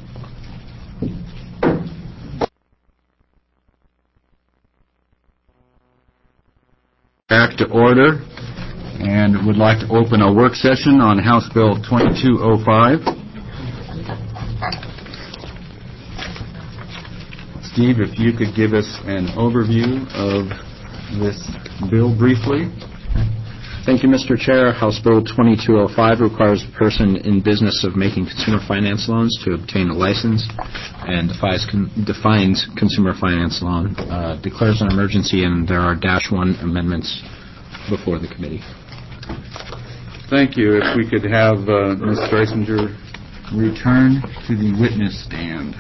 Back to order, and would like to open a work session on House Bill twenty-two oh five. Steve, if you could give us an overview of this bill briefly. Thank you, Mister Chair. House Bill twenty-two oh five requires a person in business of making consumer finance loans to obtain a license and defines, con- defines consumer finance loan, uh, declares an emergency, and there are dash one amendments before the committee. Thank you. If we could have uh, Miz Streisinger return to the witness stand.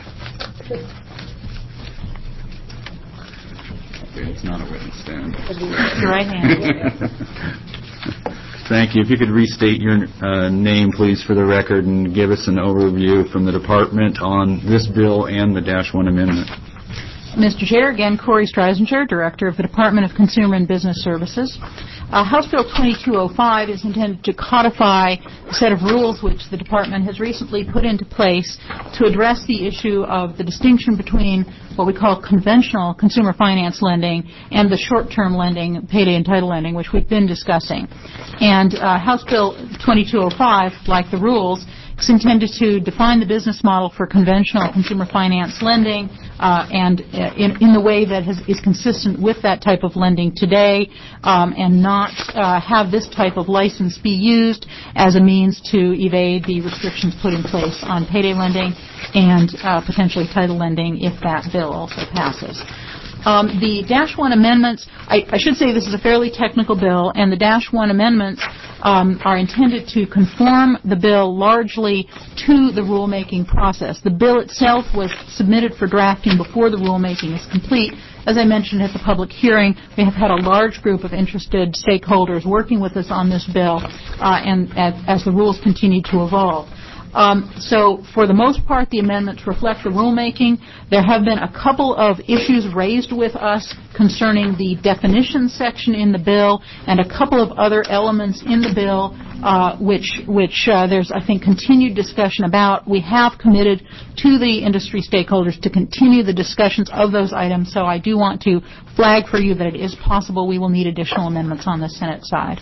Okay, it's not a witness stand. Your right hand. Thank you. If you could restate your uh, name, please, for the record, and give us an overview from the department on this bill and the dash one amendment. Mister Chair, again, Corey Streisinger, Director of the Department of Consumer and Business Services. Uh, House Bill twenty-two oh five is intended to codify a set of rules which the Department has recently put into place to address the issue of the distinction between what we call conventional consumer finance lending and the short-term lending, payday and title lending, which we've been discussing. And uh, House Bill twenty-two oh five, like the rules, is intended to define the business model for conventional consumer finance lending uh, and uh, in, in the way that has, is consistent with that type of lending today, um, and not uh, have this type of license be used as a means to evade the restrictions put in place on payday lending and uh, potentially title lending if that bill also passes. Um, the Dash one amendments, I, I should say this is a fairly technical bill, and the Dash one amendments um, are intended to conform the bill largely to the rulemaking process. The bill itself was submitted for drafting before the rulemaking is complete. As I mentioned at the public hearing, we have had a large group of interested stakeholders working with us on this bill, uh, and as, as the rules continue to evolve. Um, so, for the most part, the amendments reflect the rulemaking. There have been a couple of issues raised with us concerning the definition section in the bill and a couple of other elements in the bill uh, which, which uh, there's, I think, continued discussion about. We have committed to the industry stakeholders to continue the discussions of those items, so I do want to flag for you that it is possible we will need additional amendments on the Senate side.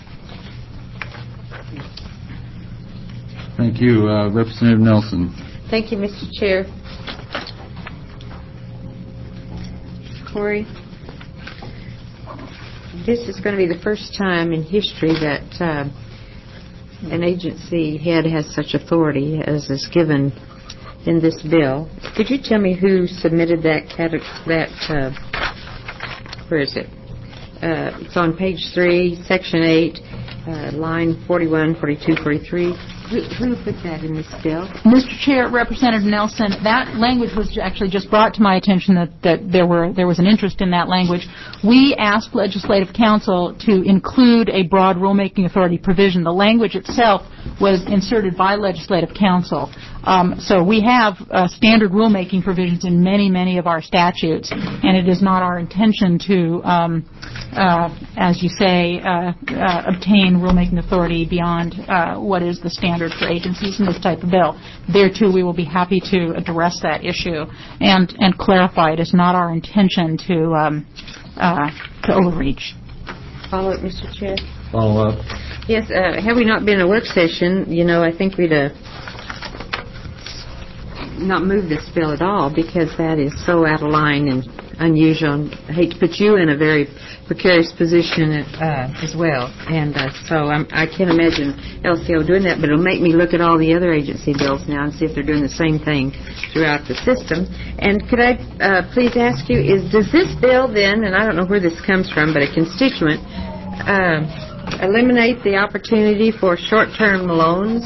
Thank you. Uh, Representative Nelson. Thank you, Mister Chair. Corey, this is going to be the first time in history that uh, an agency head has such authority as is given in this bill. Could you tell me who submitted that? Cate- that uh, where is it? Uh, it's on page three, section eight, uh, line forty-one, forty-two, forty-three. Who, who put that in this bill? Mister Chair, Representative Nelson, that language was actually just brought to my attention that, that there were there was an interest in that language. We asked Legislative Counsel to include a broad rulemaking authority provision. The language itself was inserted by Legislative Council. Um, so we have uh, standard rulemaking provisions in many, many of our statutes, and it is not our intention to, um, uh, as you say, uh, uh, obtain rulemaking authority beyond uh, what is the standard for agencies in this type of bill. There, too, we will be happy to address that issue and, and clarify it is not our intention to, um, uh, to overreach. Follow up, Mister Chair. Follow up. Yes, uh, had we not been in a work session, you know, I think we'd have not moved this bill at all because that is so out of line and unusual. I hate to put you in a very precarious position uh, as well. And uh, so I'm, I can't imagine L C O doing that, but it'll make me look at all the other agency bills now and see if they're doing the same thing throughout the system. And could I uh, please ask you, is does this bill then, and I don't know where this comes from, but a constituent, uh, eliminate the opportunity for short-term loans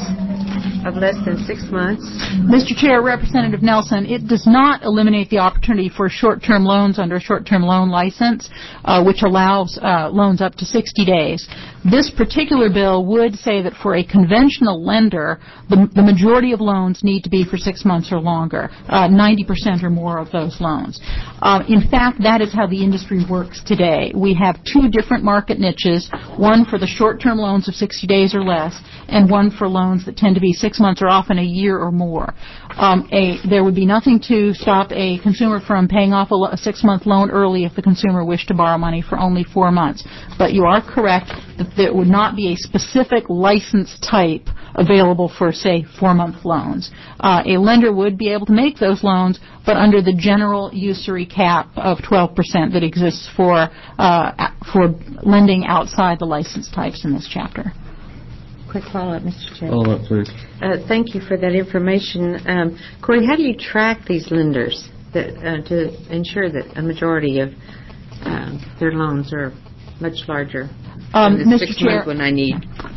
of less than six months? Mister Chair, Representative Nelson, it does not eliminate the opportunity for short-term loans under a short-term loan license, uh, which allows uh, loans up to sixty days. This particular bill would say that for a conventional lender, the, the majority of loans need to be for six months or longer, uh, ninety percent or more of those loans. Uh, in fact, that is how the industry works today. We have two different market niches, one for the short-term loans of sixty days or less, and one for loans that tend to be six months or often a year or more. Um, a, there would be nothing to stop a consumer from paying off a, a six-month loan early if the consumer wished to borrow money for only four months. But you are correct that there would not be a specific license type available for, say, four-month loans. Uh, a lender would be able to make those loans, but under the general usury cap of twelve percent that exists for, uh, for lending outside the license types in this chapter. Quick follow-up, Mister Chair. Follow up, please. Uh, thank you for that information. Um, Corey, how do you track these lenders that, uh, to ensure that a majority of uh, their loans are much larger Um, than the Mister six Chair, months when I need?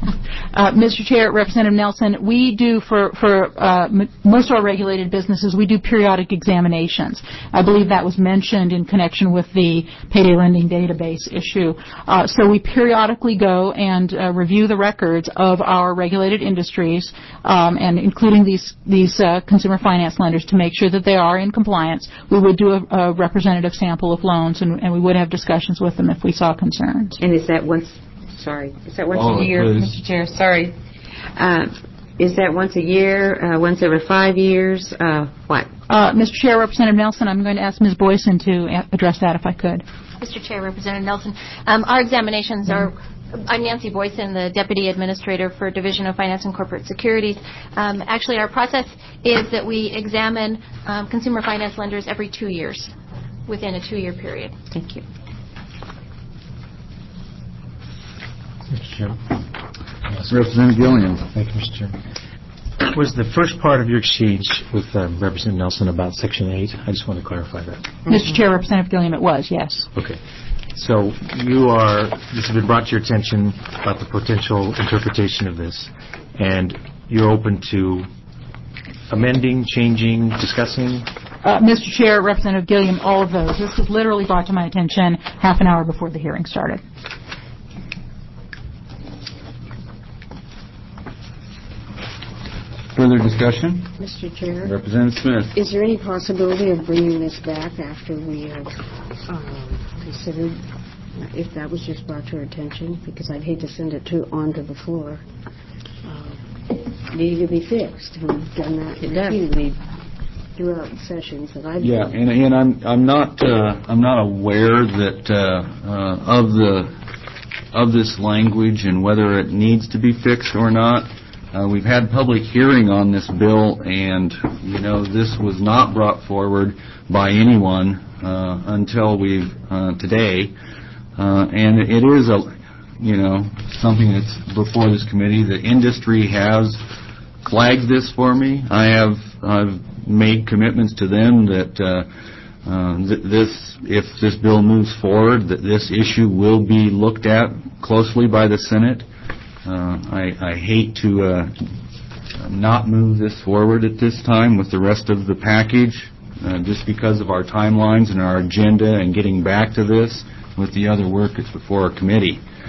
Uh, Mister Chair, Representative Nelson, we do for, for uh, m- most of our regulated businesses, we do periodic examinations. I believe that was mentioned in connection with the payday lending database issue. Uh, so we periodically go and uh, review the records of our regulated industries, um, and including these these uh, consumer finance lenders to make sure that they are in compliance. We would do a, a representative sample of loans, and, and we would have discussions with them if we saw concerns. And is that once? Sorry, is that once Oh, a year, please. Mister Chair? Sorry. Uh, is that once a year, uh, once every five years? Uh, what? Uh, Mister Chair, Representative Nelson, I'm going to ask Miz Boyson to a- address that if I could. Mister Chair, Representative Nelson, um, our examinations are. I'm Nancy Boyson, the Deputy Administrator for Division of Finance and Corporate Securities. Um, actually, our process is that we examine um, consumer finance lenders every two years, within a two-year period. Thank you. Mister Chairman. Yes. Representative Gilliam. Thank you, Mister Chairman. Was the first part of your exchange with um, Representative Nelson about Section eight? I just want to clarify that. Mister Chair, Representative Gilliam, it was, yes. Okay. So you are, this has been brought to your attention about the potential interpretation of this, and you're open to amending, changing, discussing? Uh, Mister Chair, Representative Gilliam, all of those. This was literally brought to my attention half an hour before the hearing started. Further discussion? Mister Chair, Representative Smith. is there any possibility of bringing this back after we have um, considered, if that was just brought to our attention? Because I'd hate to send it to onto the floor. Um, needing to be fixed. We've done that repeatedly throughout the sessions that I've Yeah, been. and, and I'm I'm not uh, I'm not aware that uh, uh, of the of this language and whether it needs to be fixed or not. Uh, we've had public hearing on this bill, and you know this was not brought forward by anyone uh, until we've uh, today, uh, and it is a you know something that's before this committee. The industry has flagged this for me. I have I've made commitments to them that uh, uh, th- this if this bill moves forward, that this issue will be looked at closely by the Senate. Uh, I, I hate to uh, not move this forward at this time with the rest of the package, uh, just because of our timelines and our agenda and getting back to this with the other work that's before our committee.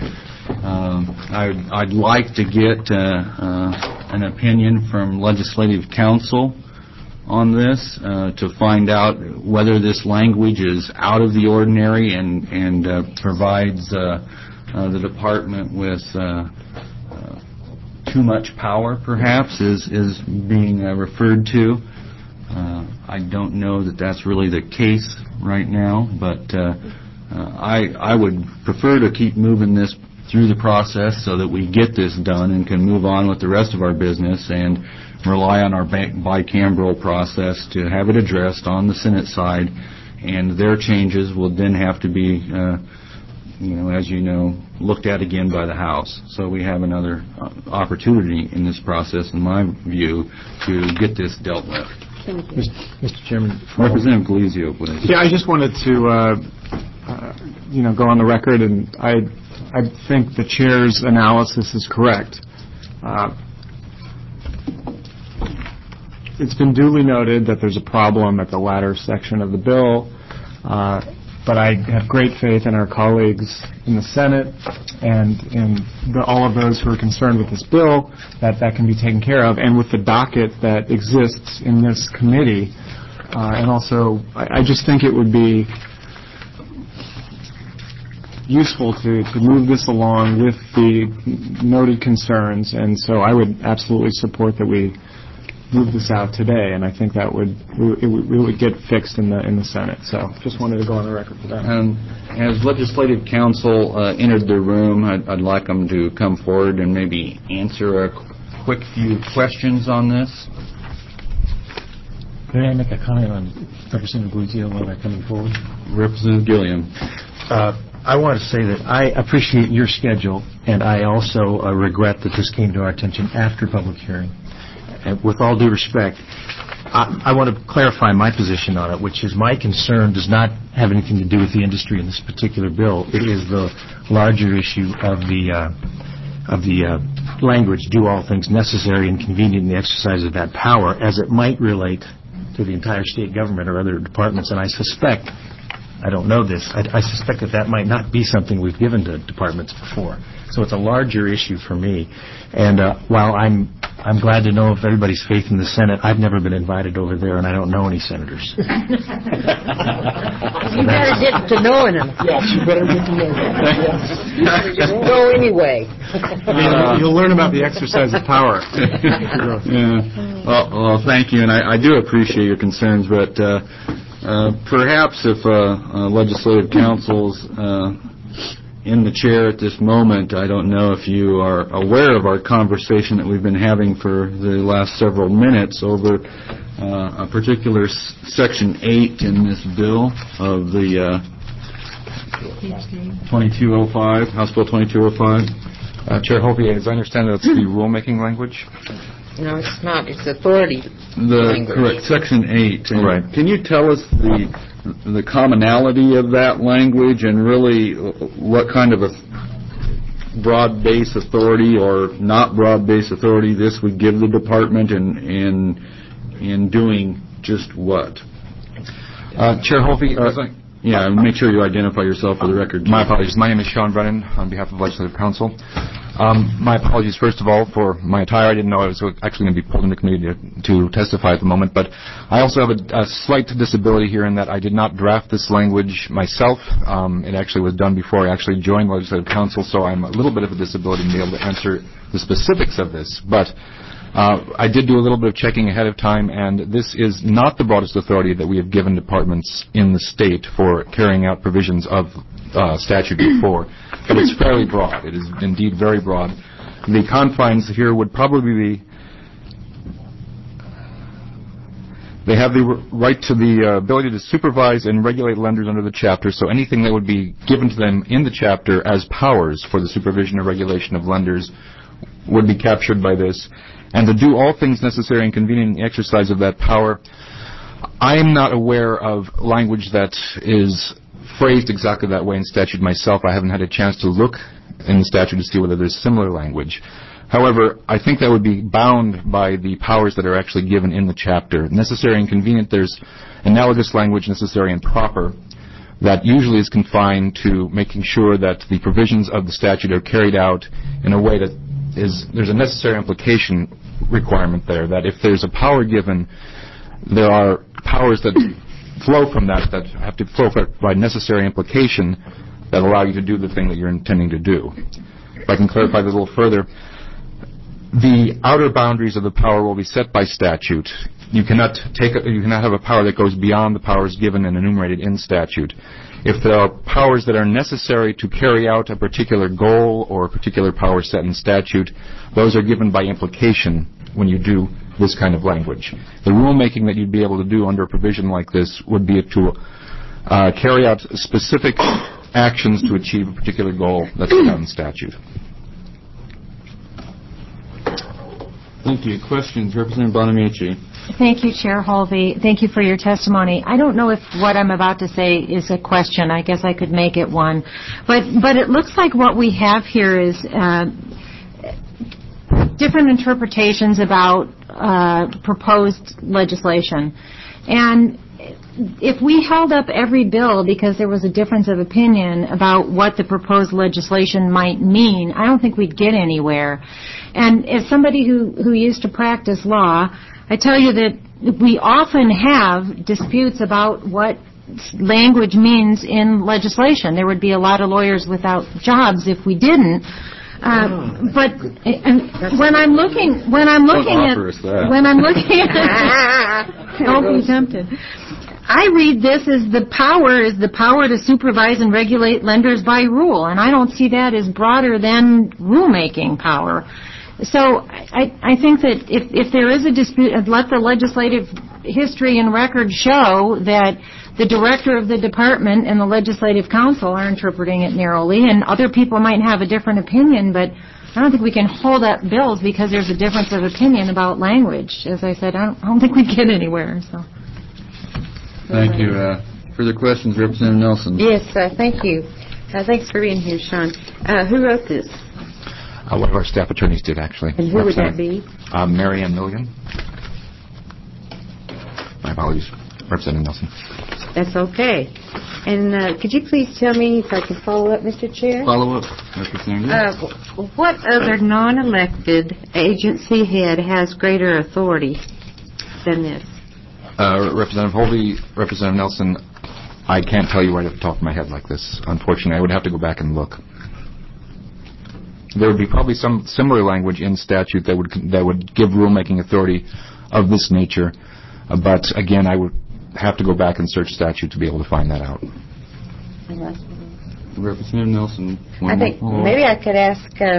Um, I'd, I'd like to get uh, uh, an opinion from legislative counsel on this uh, to find out whether this language is out of the ordinary and, and uh, provides uh, uh, the department with uh, uh, too much power, perhaps, is, is being uh, referred to. Uh, I don't know that that's really the case right now, but uh, uh, I, I would prefer to keep moving this through the process so that we get this done and can move on with the rest of our business and rely on our bicameral process to have it addressed on the Senate side, and their changes will then have to be, uh, you know, as you know, looked at again by the House. So we have another uh, opportunity in this process, in my view, to get this dealt with. Thank you. Mister Chairman. Representative Galizio, please. Yeah, I just wanted to, uh, uh, you know, go on the record, and I, I think the chair's analysis is correct. Uh, it's been duly noted that there's a problem at the latter section of the bill, uh, but I have great faith in our colleagues in the Senate and in the, all of those who are concerned with this bill that that can be taken care of, and with the docket that exists in this committee. Uh, and also, I, I just think it would be useful to, to move this along with the noted concerns, and so I would absolutely support that we move this out today, and I think that would it would, it would get fixed in the in the Senate. So just wanted to go on the record for that. Um, as legislative counsel uh, entered the room, I'd, I'd like them to come forward and maybe answer a qu- quick few questions on this. May I make a comment on Representative Galizio while they're coming forward? Representative Gilliam. Uh, I want to say that I appreciate your schedule, and I also uh, regret that this came to our attention after public hearing. And with all due respect, I, I want to clarify my position on it, which is my concern does not have anything to do with the industry in this particular bill. It is the larger issue of the uh, of the uh, language, do all things necessary and convenient in the exercise of that power, as it might relate to the entire state government or other departments. And I suspect, I don't know this, I, I suspect that that might not be something we've given to departments before. So it's a larger issue for me. And uh, while I'm I'm glad to know of everybody's faith in the Senate, I've never been invited over there, and I don't know any senators. You better get to knowing them. Yes, you better get to know them. Yes. Just go anyway. I mean, uh, you'll learn about the exercise of power. Yeah. Well, well, thank you, and I, I do appreciate your concerns, but uh, uh, perhaps if uh, uh, legislative council's uh, in the chair at this moment, I don't know if you are aware of our conversation that we've been having for the last several minutes over uh, a particular s- Section eight in this bill of the uh, twenty-two oh five, House Bill twenty-two oh five. Uh, Chair Hovey, as I understand it, that's the rulemaking language? No, it's not. It's authority. The language. correct, Section eight. And Right. Can you tell us the the commonality of that language and really what kind of a broad-based authority or not broad-based authority this would give the department in in in doing just what? Uh, Chair Hovey, Uh, yeah, make sure you identify yourself for the record. my apologies. My name is Sean Brennan on behalf of Legislative Council. Um, my apologies, first of all, for my attire. I didn't know I was actually going to be pulled into committee to, to testify at the moment, but I also have a, a slight disability here in that I did not draft this language myself. Um, it actually was done before I actually joined Legislative Council, so I'm a little bit of a disability to be able to answer the specifics of this. But uh, I did do a little bit of checking ahead of time, and this is not the broadest authority that we have given departments in the state for carrying out provisions of uh, statute before. But it's fairly broad. It is indeed very broad. The confines here would probably be, they have the right to the uh, ability to supervise and regulate lenders under the chapter, so anything that would be given to them in the chapter as powers for the supervision or regulation of lenders would be captured by this. And to do all things necessary and convenient in the exercise of that power, I am not aware of language that is phrased exactly that way in statute myself. I haven't had a chance to look in the statute to see whether there's similar language. However, I think that would be bound by the powers that are actually given in the chapter. Necessary and convenient, there's analogous language, necessary and proper. that usually is confined to making sure that the provisions of the statute are carried out in a way that is, there's a necessary implication requirement there, that if there's a power given, there are powers that flow from that that have to flow by necessary implication that allow you to do the thing that you're intending to do. If I can clarify this a little further, the outer boundaries of the power will be set by statute. You cannot take a, you cannot have a power that goes beyond the powers given and enumerated in statute. If there are powers that are necessary to carry out a particular goal or a particular power set in statute, those are given by implication when you do this kind of language. The rulemaking that you'd be able to do under a provision like this would be to uh, carry out specific actions to achieve a particular goal that's found in statute. Thank you. Questions? Representative Bonamici. Thank you, Chair Holvey. Thank you for your testimony. I don't know if what I'm about to say is a question. I guess I could make it one. But but it looks like what we have here is uh, different interpretations about uh, proposed legislation. And if we held up every bill because there was a difference of opinion about what the proposed legislation might mean, I don't think we'd get anywhere. And as somebody who, who used to practice law, I tell you that we often have disputes about what language means in legislation. There would be a lot of lawyers without jobs if we didn't. Uh, but and when I'm looking, when I'm looking at, when I'm looking at, don't be tempted. I read this as the power is the power to supervise and regulate lenders by rule, and I don't see that as broader than rulemaking power. So I, I think that if, if there is a dispute, let the legislative history and record show that the director of the department and the legislative council are interpreting it narrowly, and other people might have a different opinion, but I don't think we can hold up bills because there's a difference of opinion about language. As I said, I don't, I don't think we'd get anywhere. So. Thank you. Uh, further questions, Representative Nelson? Yes, uh, thank you. Uh, thanks for being here, Sean. Uh, who wrote this? Uh, one of our staff attorneys did, actually. And who would that be? Uh, Mary Ann Milligan. My apologies, Representative Nelson. That's okay. And uh, could you please tell me if I can follow up, Mister Chair? Follow up, Representative. Uh, what other non-elected agency head has greater authority than this? Uh, Representative Holvey, Representative Nelson, I can't tell you right off the top of my head like this. Unfortunately, I would have to go back and look. There would be probably some similar language in statute that would that would give rulemaking authority of this nature, uh, but again, I would have to go back and search statute to be able to find that out. Representative Nelson. I think more. Maybe I could ask uh,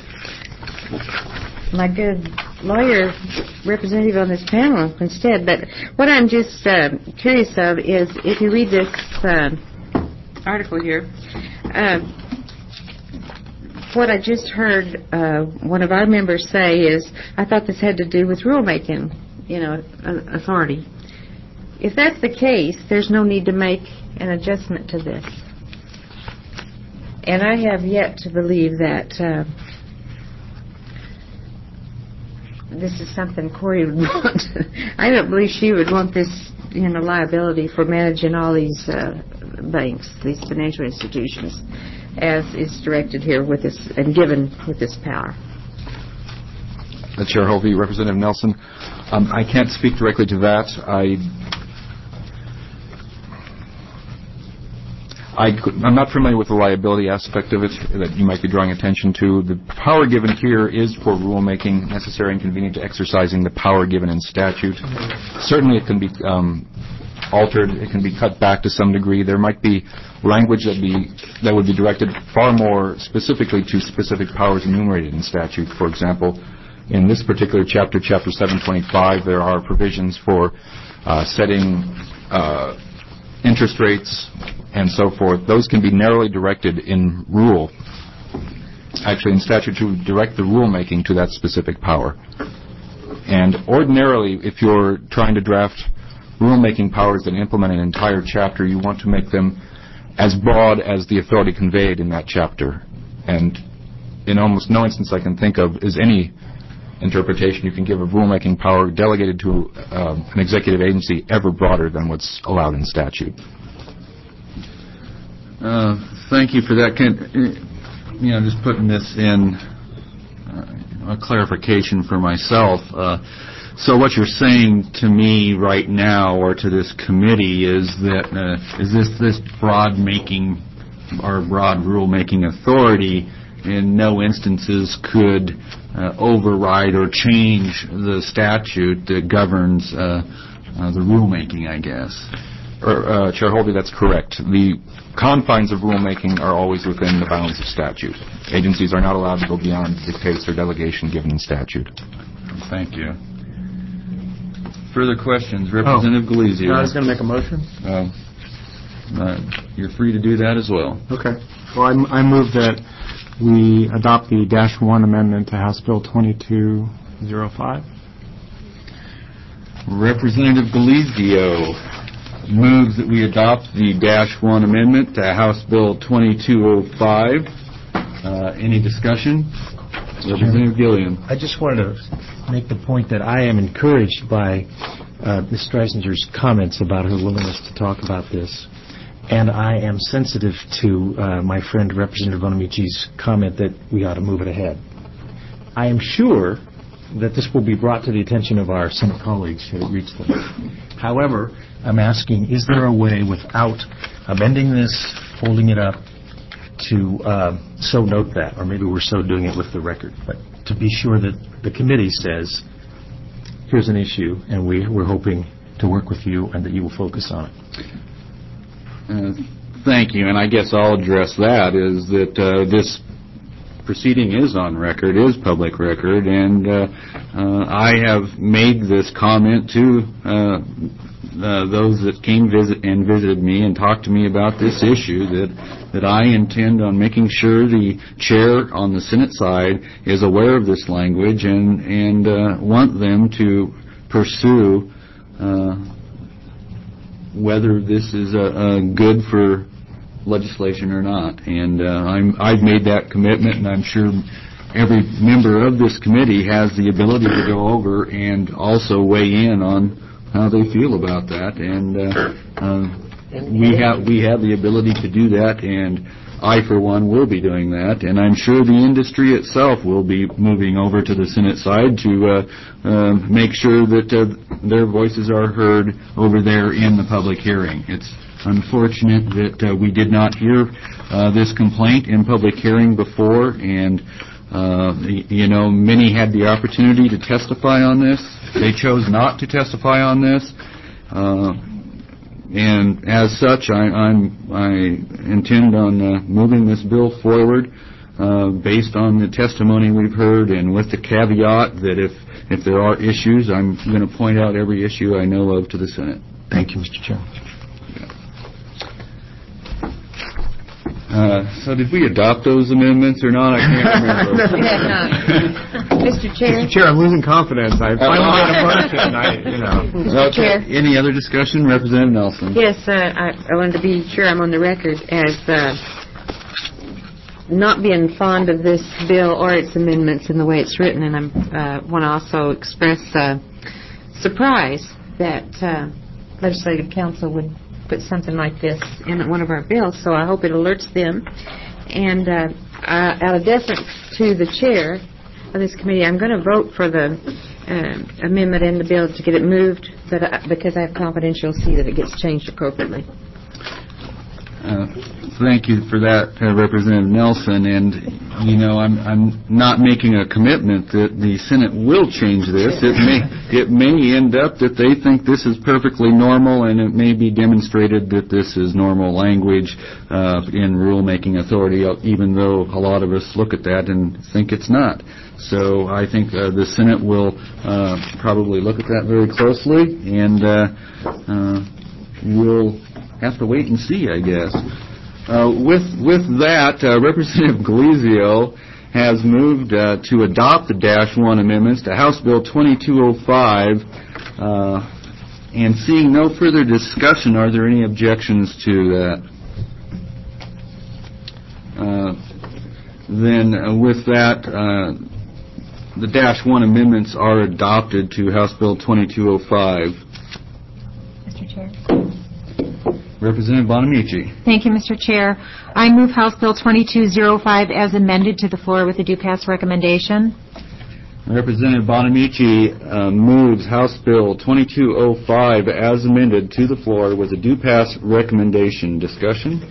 my good lawyer representative on this panel instead. But what I'm just uh, curious of is if you read this uh, article here. Uh, What I just heard uh, one of our members say is, I thought this had to do with rulemaking, you know, authority. If that's the case, there's no need to make an adjustment to this. And I have yet to believe that uh, this is something Corey would want. I don't believe she would want this, you know, liability for managing all these uh, banks, these financial institutions, as is directed here with this and given with this power. Uh, Chair Hovey, Representative Nelson, um, I can't speak directly to that. I, I could, I'm not familiar with the liability aspect of it that you might be drawing attention to. The power given here is for rulemaking necessary and convenient to exercising the power given in statute. Certainly it can be um, altered. It can be cut back to some degree. There might be language that be that would be directed far more specifically to specific powers enumerated in statute. For example, in this particular chapter, Chapter seven twenty-five, there are provisions for uh, setting uh, interest rates and so forth. Those can be narrowly directed in rule, actually in statute, to direct the rulemaking to that specific power. And ordinarily, if you're trying to draft rulemaking powers that implement an entire chapter, you want to make them as broad as the authority conveyed in that chapter. And in almost no instance I can think of is any interpretation you can give of rulemaking power delegated to uh, an executive agency ever broader than what's allowed in statute. Uh, Thank you for that. Can, you know, just putting this in uh, a clarification for myself. Uh, so what you're saying to me right now, or to this committee, is that uh, is this this broad making or broad rule making authority in no instances could uh, override or change the statute that governs uh, uh, the rulemaking, I guess. Or, uh, Chair Holby, that's correct. The confines of rulemaking are always within the bounds of statute. Agencies are not allowed to go beyond dictates or delegation given in statute. Thank you. Further questions? Representative oh. Galizio. I was going to make a motion. Uh, uh, you're free to do that as well. Okay. Well, I, I move that we adopt the dash one amendment to House Bill twenty-two oh five. Representative Galizio moves that we adopt the dash one amendment to House Bill twenty-two oh five. Uh, any discussion? Representative Gilliam. I just wanted to make the point that I am encouraged by uh, Miz Streisinger's comments about her willingness to talk about this. And I am sensitive to uh, my friend Representative Bonamici's comment that we ought to move it ahead. I am sure that this will be brought to the attention of our Senate colleagues should it reach them. However, I'm asking, is there a way without amending this, folding it up, to uh, so note that, or maybe we're so doing it with the record, but to be sure that the committee says, here's an issue, and we, we're hoping to work with you and that you will focus on it. Uh, thank you, and I guess I'll address that, is that uh, this proceeding is on record, is public record, and uh, uh, I have made this comment to uh, uh, those that came visit and visited me and talked to me about this issue, that that I intend on making sure the chair on the Senate side is aware of this language and, and uh, want them to pursue uh, whether this is uh, uh, good for legislation or not. And uh, I'm, I've made that commitment, and I'm sure every member of this committee has the ability to go over and also weigh in on how they feel about that. And uh, uh, we have we have the ability to do that, and I, for one, will be doing that. And I'm sure the industry itself will be moving over to the Senate side to uh, uh, make sure that uh, their voices are heard over there in the public hearing. It's unfortunate that uh, we did not hear uh, this complaint in public hearing before, and uh, you know, many had the opportunity to testify on this. They chose not to testify on this, uh, and as such, I, I'm, I intend on uh, moving this bill forward uh, based on the testimony we've heard, and with the caveat that if if there are issues, I'm going to point out every issue I know of to the Senate. Thank you, Mister Chairman. Uh, so did we adopt those amendments or not? I can't remember. Mister Chair? Mister Chair, I'm losing confidence. I finally made a motion. I, you know. Mister Chair? Any other discussion? Representative Nelson. Yes, uh, I, I wanted to be sure I'm on the record as uh, not being fond of this bill or its amendments in the way it's written, and I uh, want to also express uh, surprise that uh, Legislative Council would put something like this in one of our bills, so I hope it alerts them. And uh, uh, out of deference to the chair of this committee, I'm going to vote for the uh, amendment in the bill to get it moved, but I, because I have confidential, see that it gets changed appropriately. Uh, thank you for that, uh, Representative Nelson. And, you know, I'm, I'm not making a commitment that the Senate will change this. It may, it may end up that they think this is perfectly normal, and it may be demonstrated that this is normal language uh, in rulemaking authority, even though a lot of us look at that and think it's not. So I think uh, the Senate will uh, probably look at that very closely, and uh, uh, we'll have to wait and see, I guess. Uh, with with that, uh, Representative Galizio has moved uh, to adopt the dash one amendments to House Bill twenty-two oh five. Uh, and seeing no further discussion, are there any objections to that? Uh, then, uh, with that, uh, the dash one amendments are adopted to House Bill twenty-two oh five. Mister Chair? Representative Bonamici. Thank you, Mister Chair. I move House Bill twenty-two oh five as amended to the floor with a do-pass recommendation. Representative Bonamici uh, moves House Bill twenty-two oh five as amended to the floor with a do-pass recommendation. Discussion?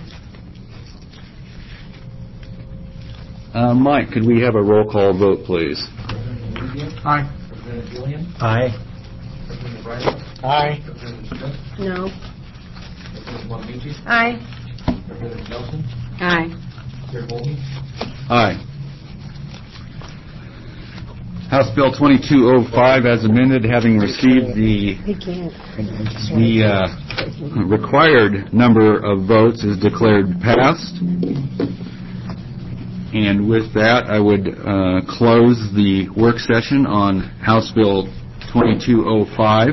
Uh, Mike, could we have a roll call vote, please? Representative Rubio. Aye. Representative Gilliam. Aye. Representative Riley. Aye. Representative Smith. No. Representative Bonamici. Aye. Representative Nelson. Aye. Chair Volney. Aye. House Bill twenty-two oh five as amended, having received the They can't. the uh, required number of votes, is declared passed. And with that, I would uh, close the work session on House Bill twenty-two oh five.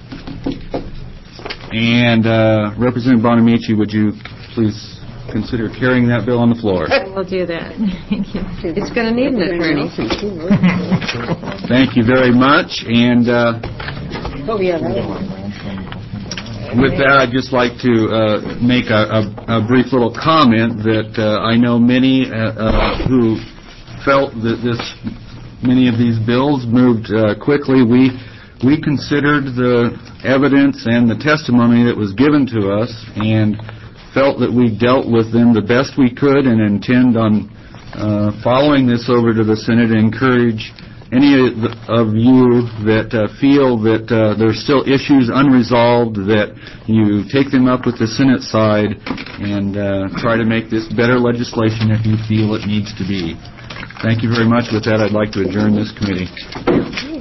And uh, Representative Bonamici, would you please consider carrying that bill on the floor? We'll do that. Thank you. It's going to need an attorney. Thank you very much. And uh, Oh, yeah, that one. with that, I'd just like to uh, make a, a, a brief little comment that uh, I know many uh, uh, who felt that this many of these bills moved uh, quickly. We we considered the evidence and the testimony that was given to us and felt that we dealt with them the best we could, and intend on uh, following this over to the Senate and encourage any of, the, of you that uh, feel that uh, there's still issues unresolved, that you take them up with the Senate side and uh, try to make this better legislation if you feel it needs to be. Thank you very much. With that, I'd like to adjourn this committee.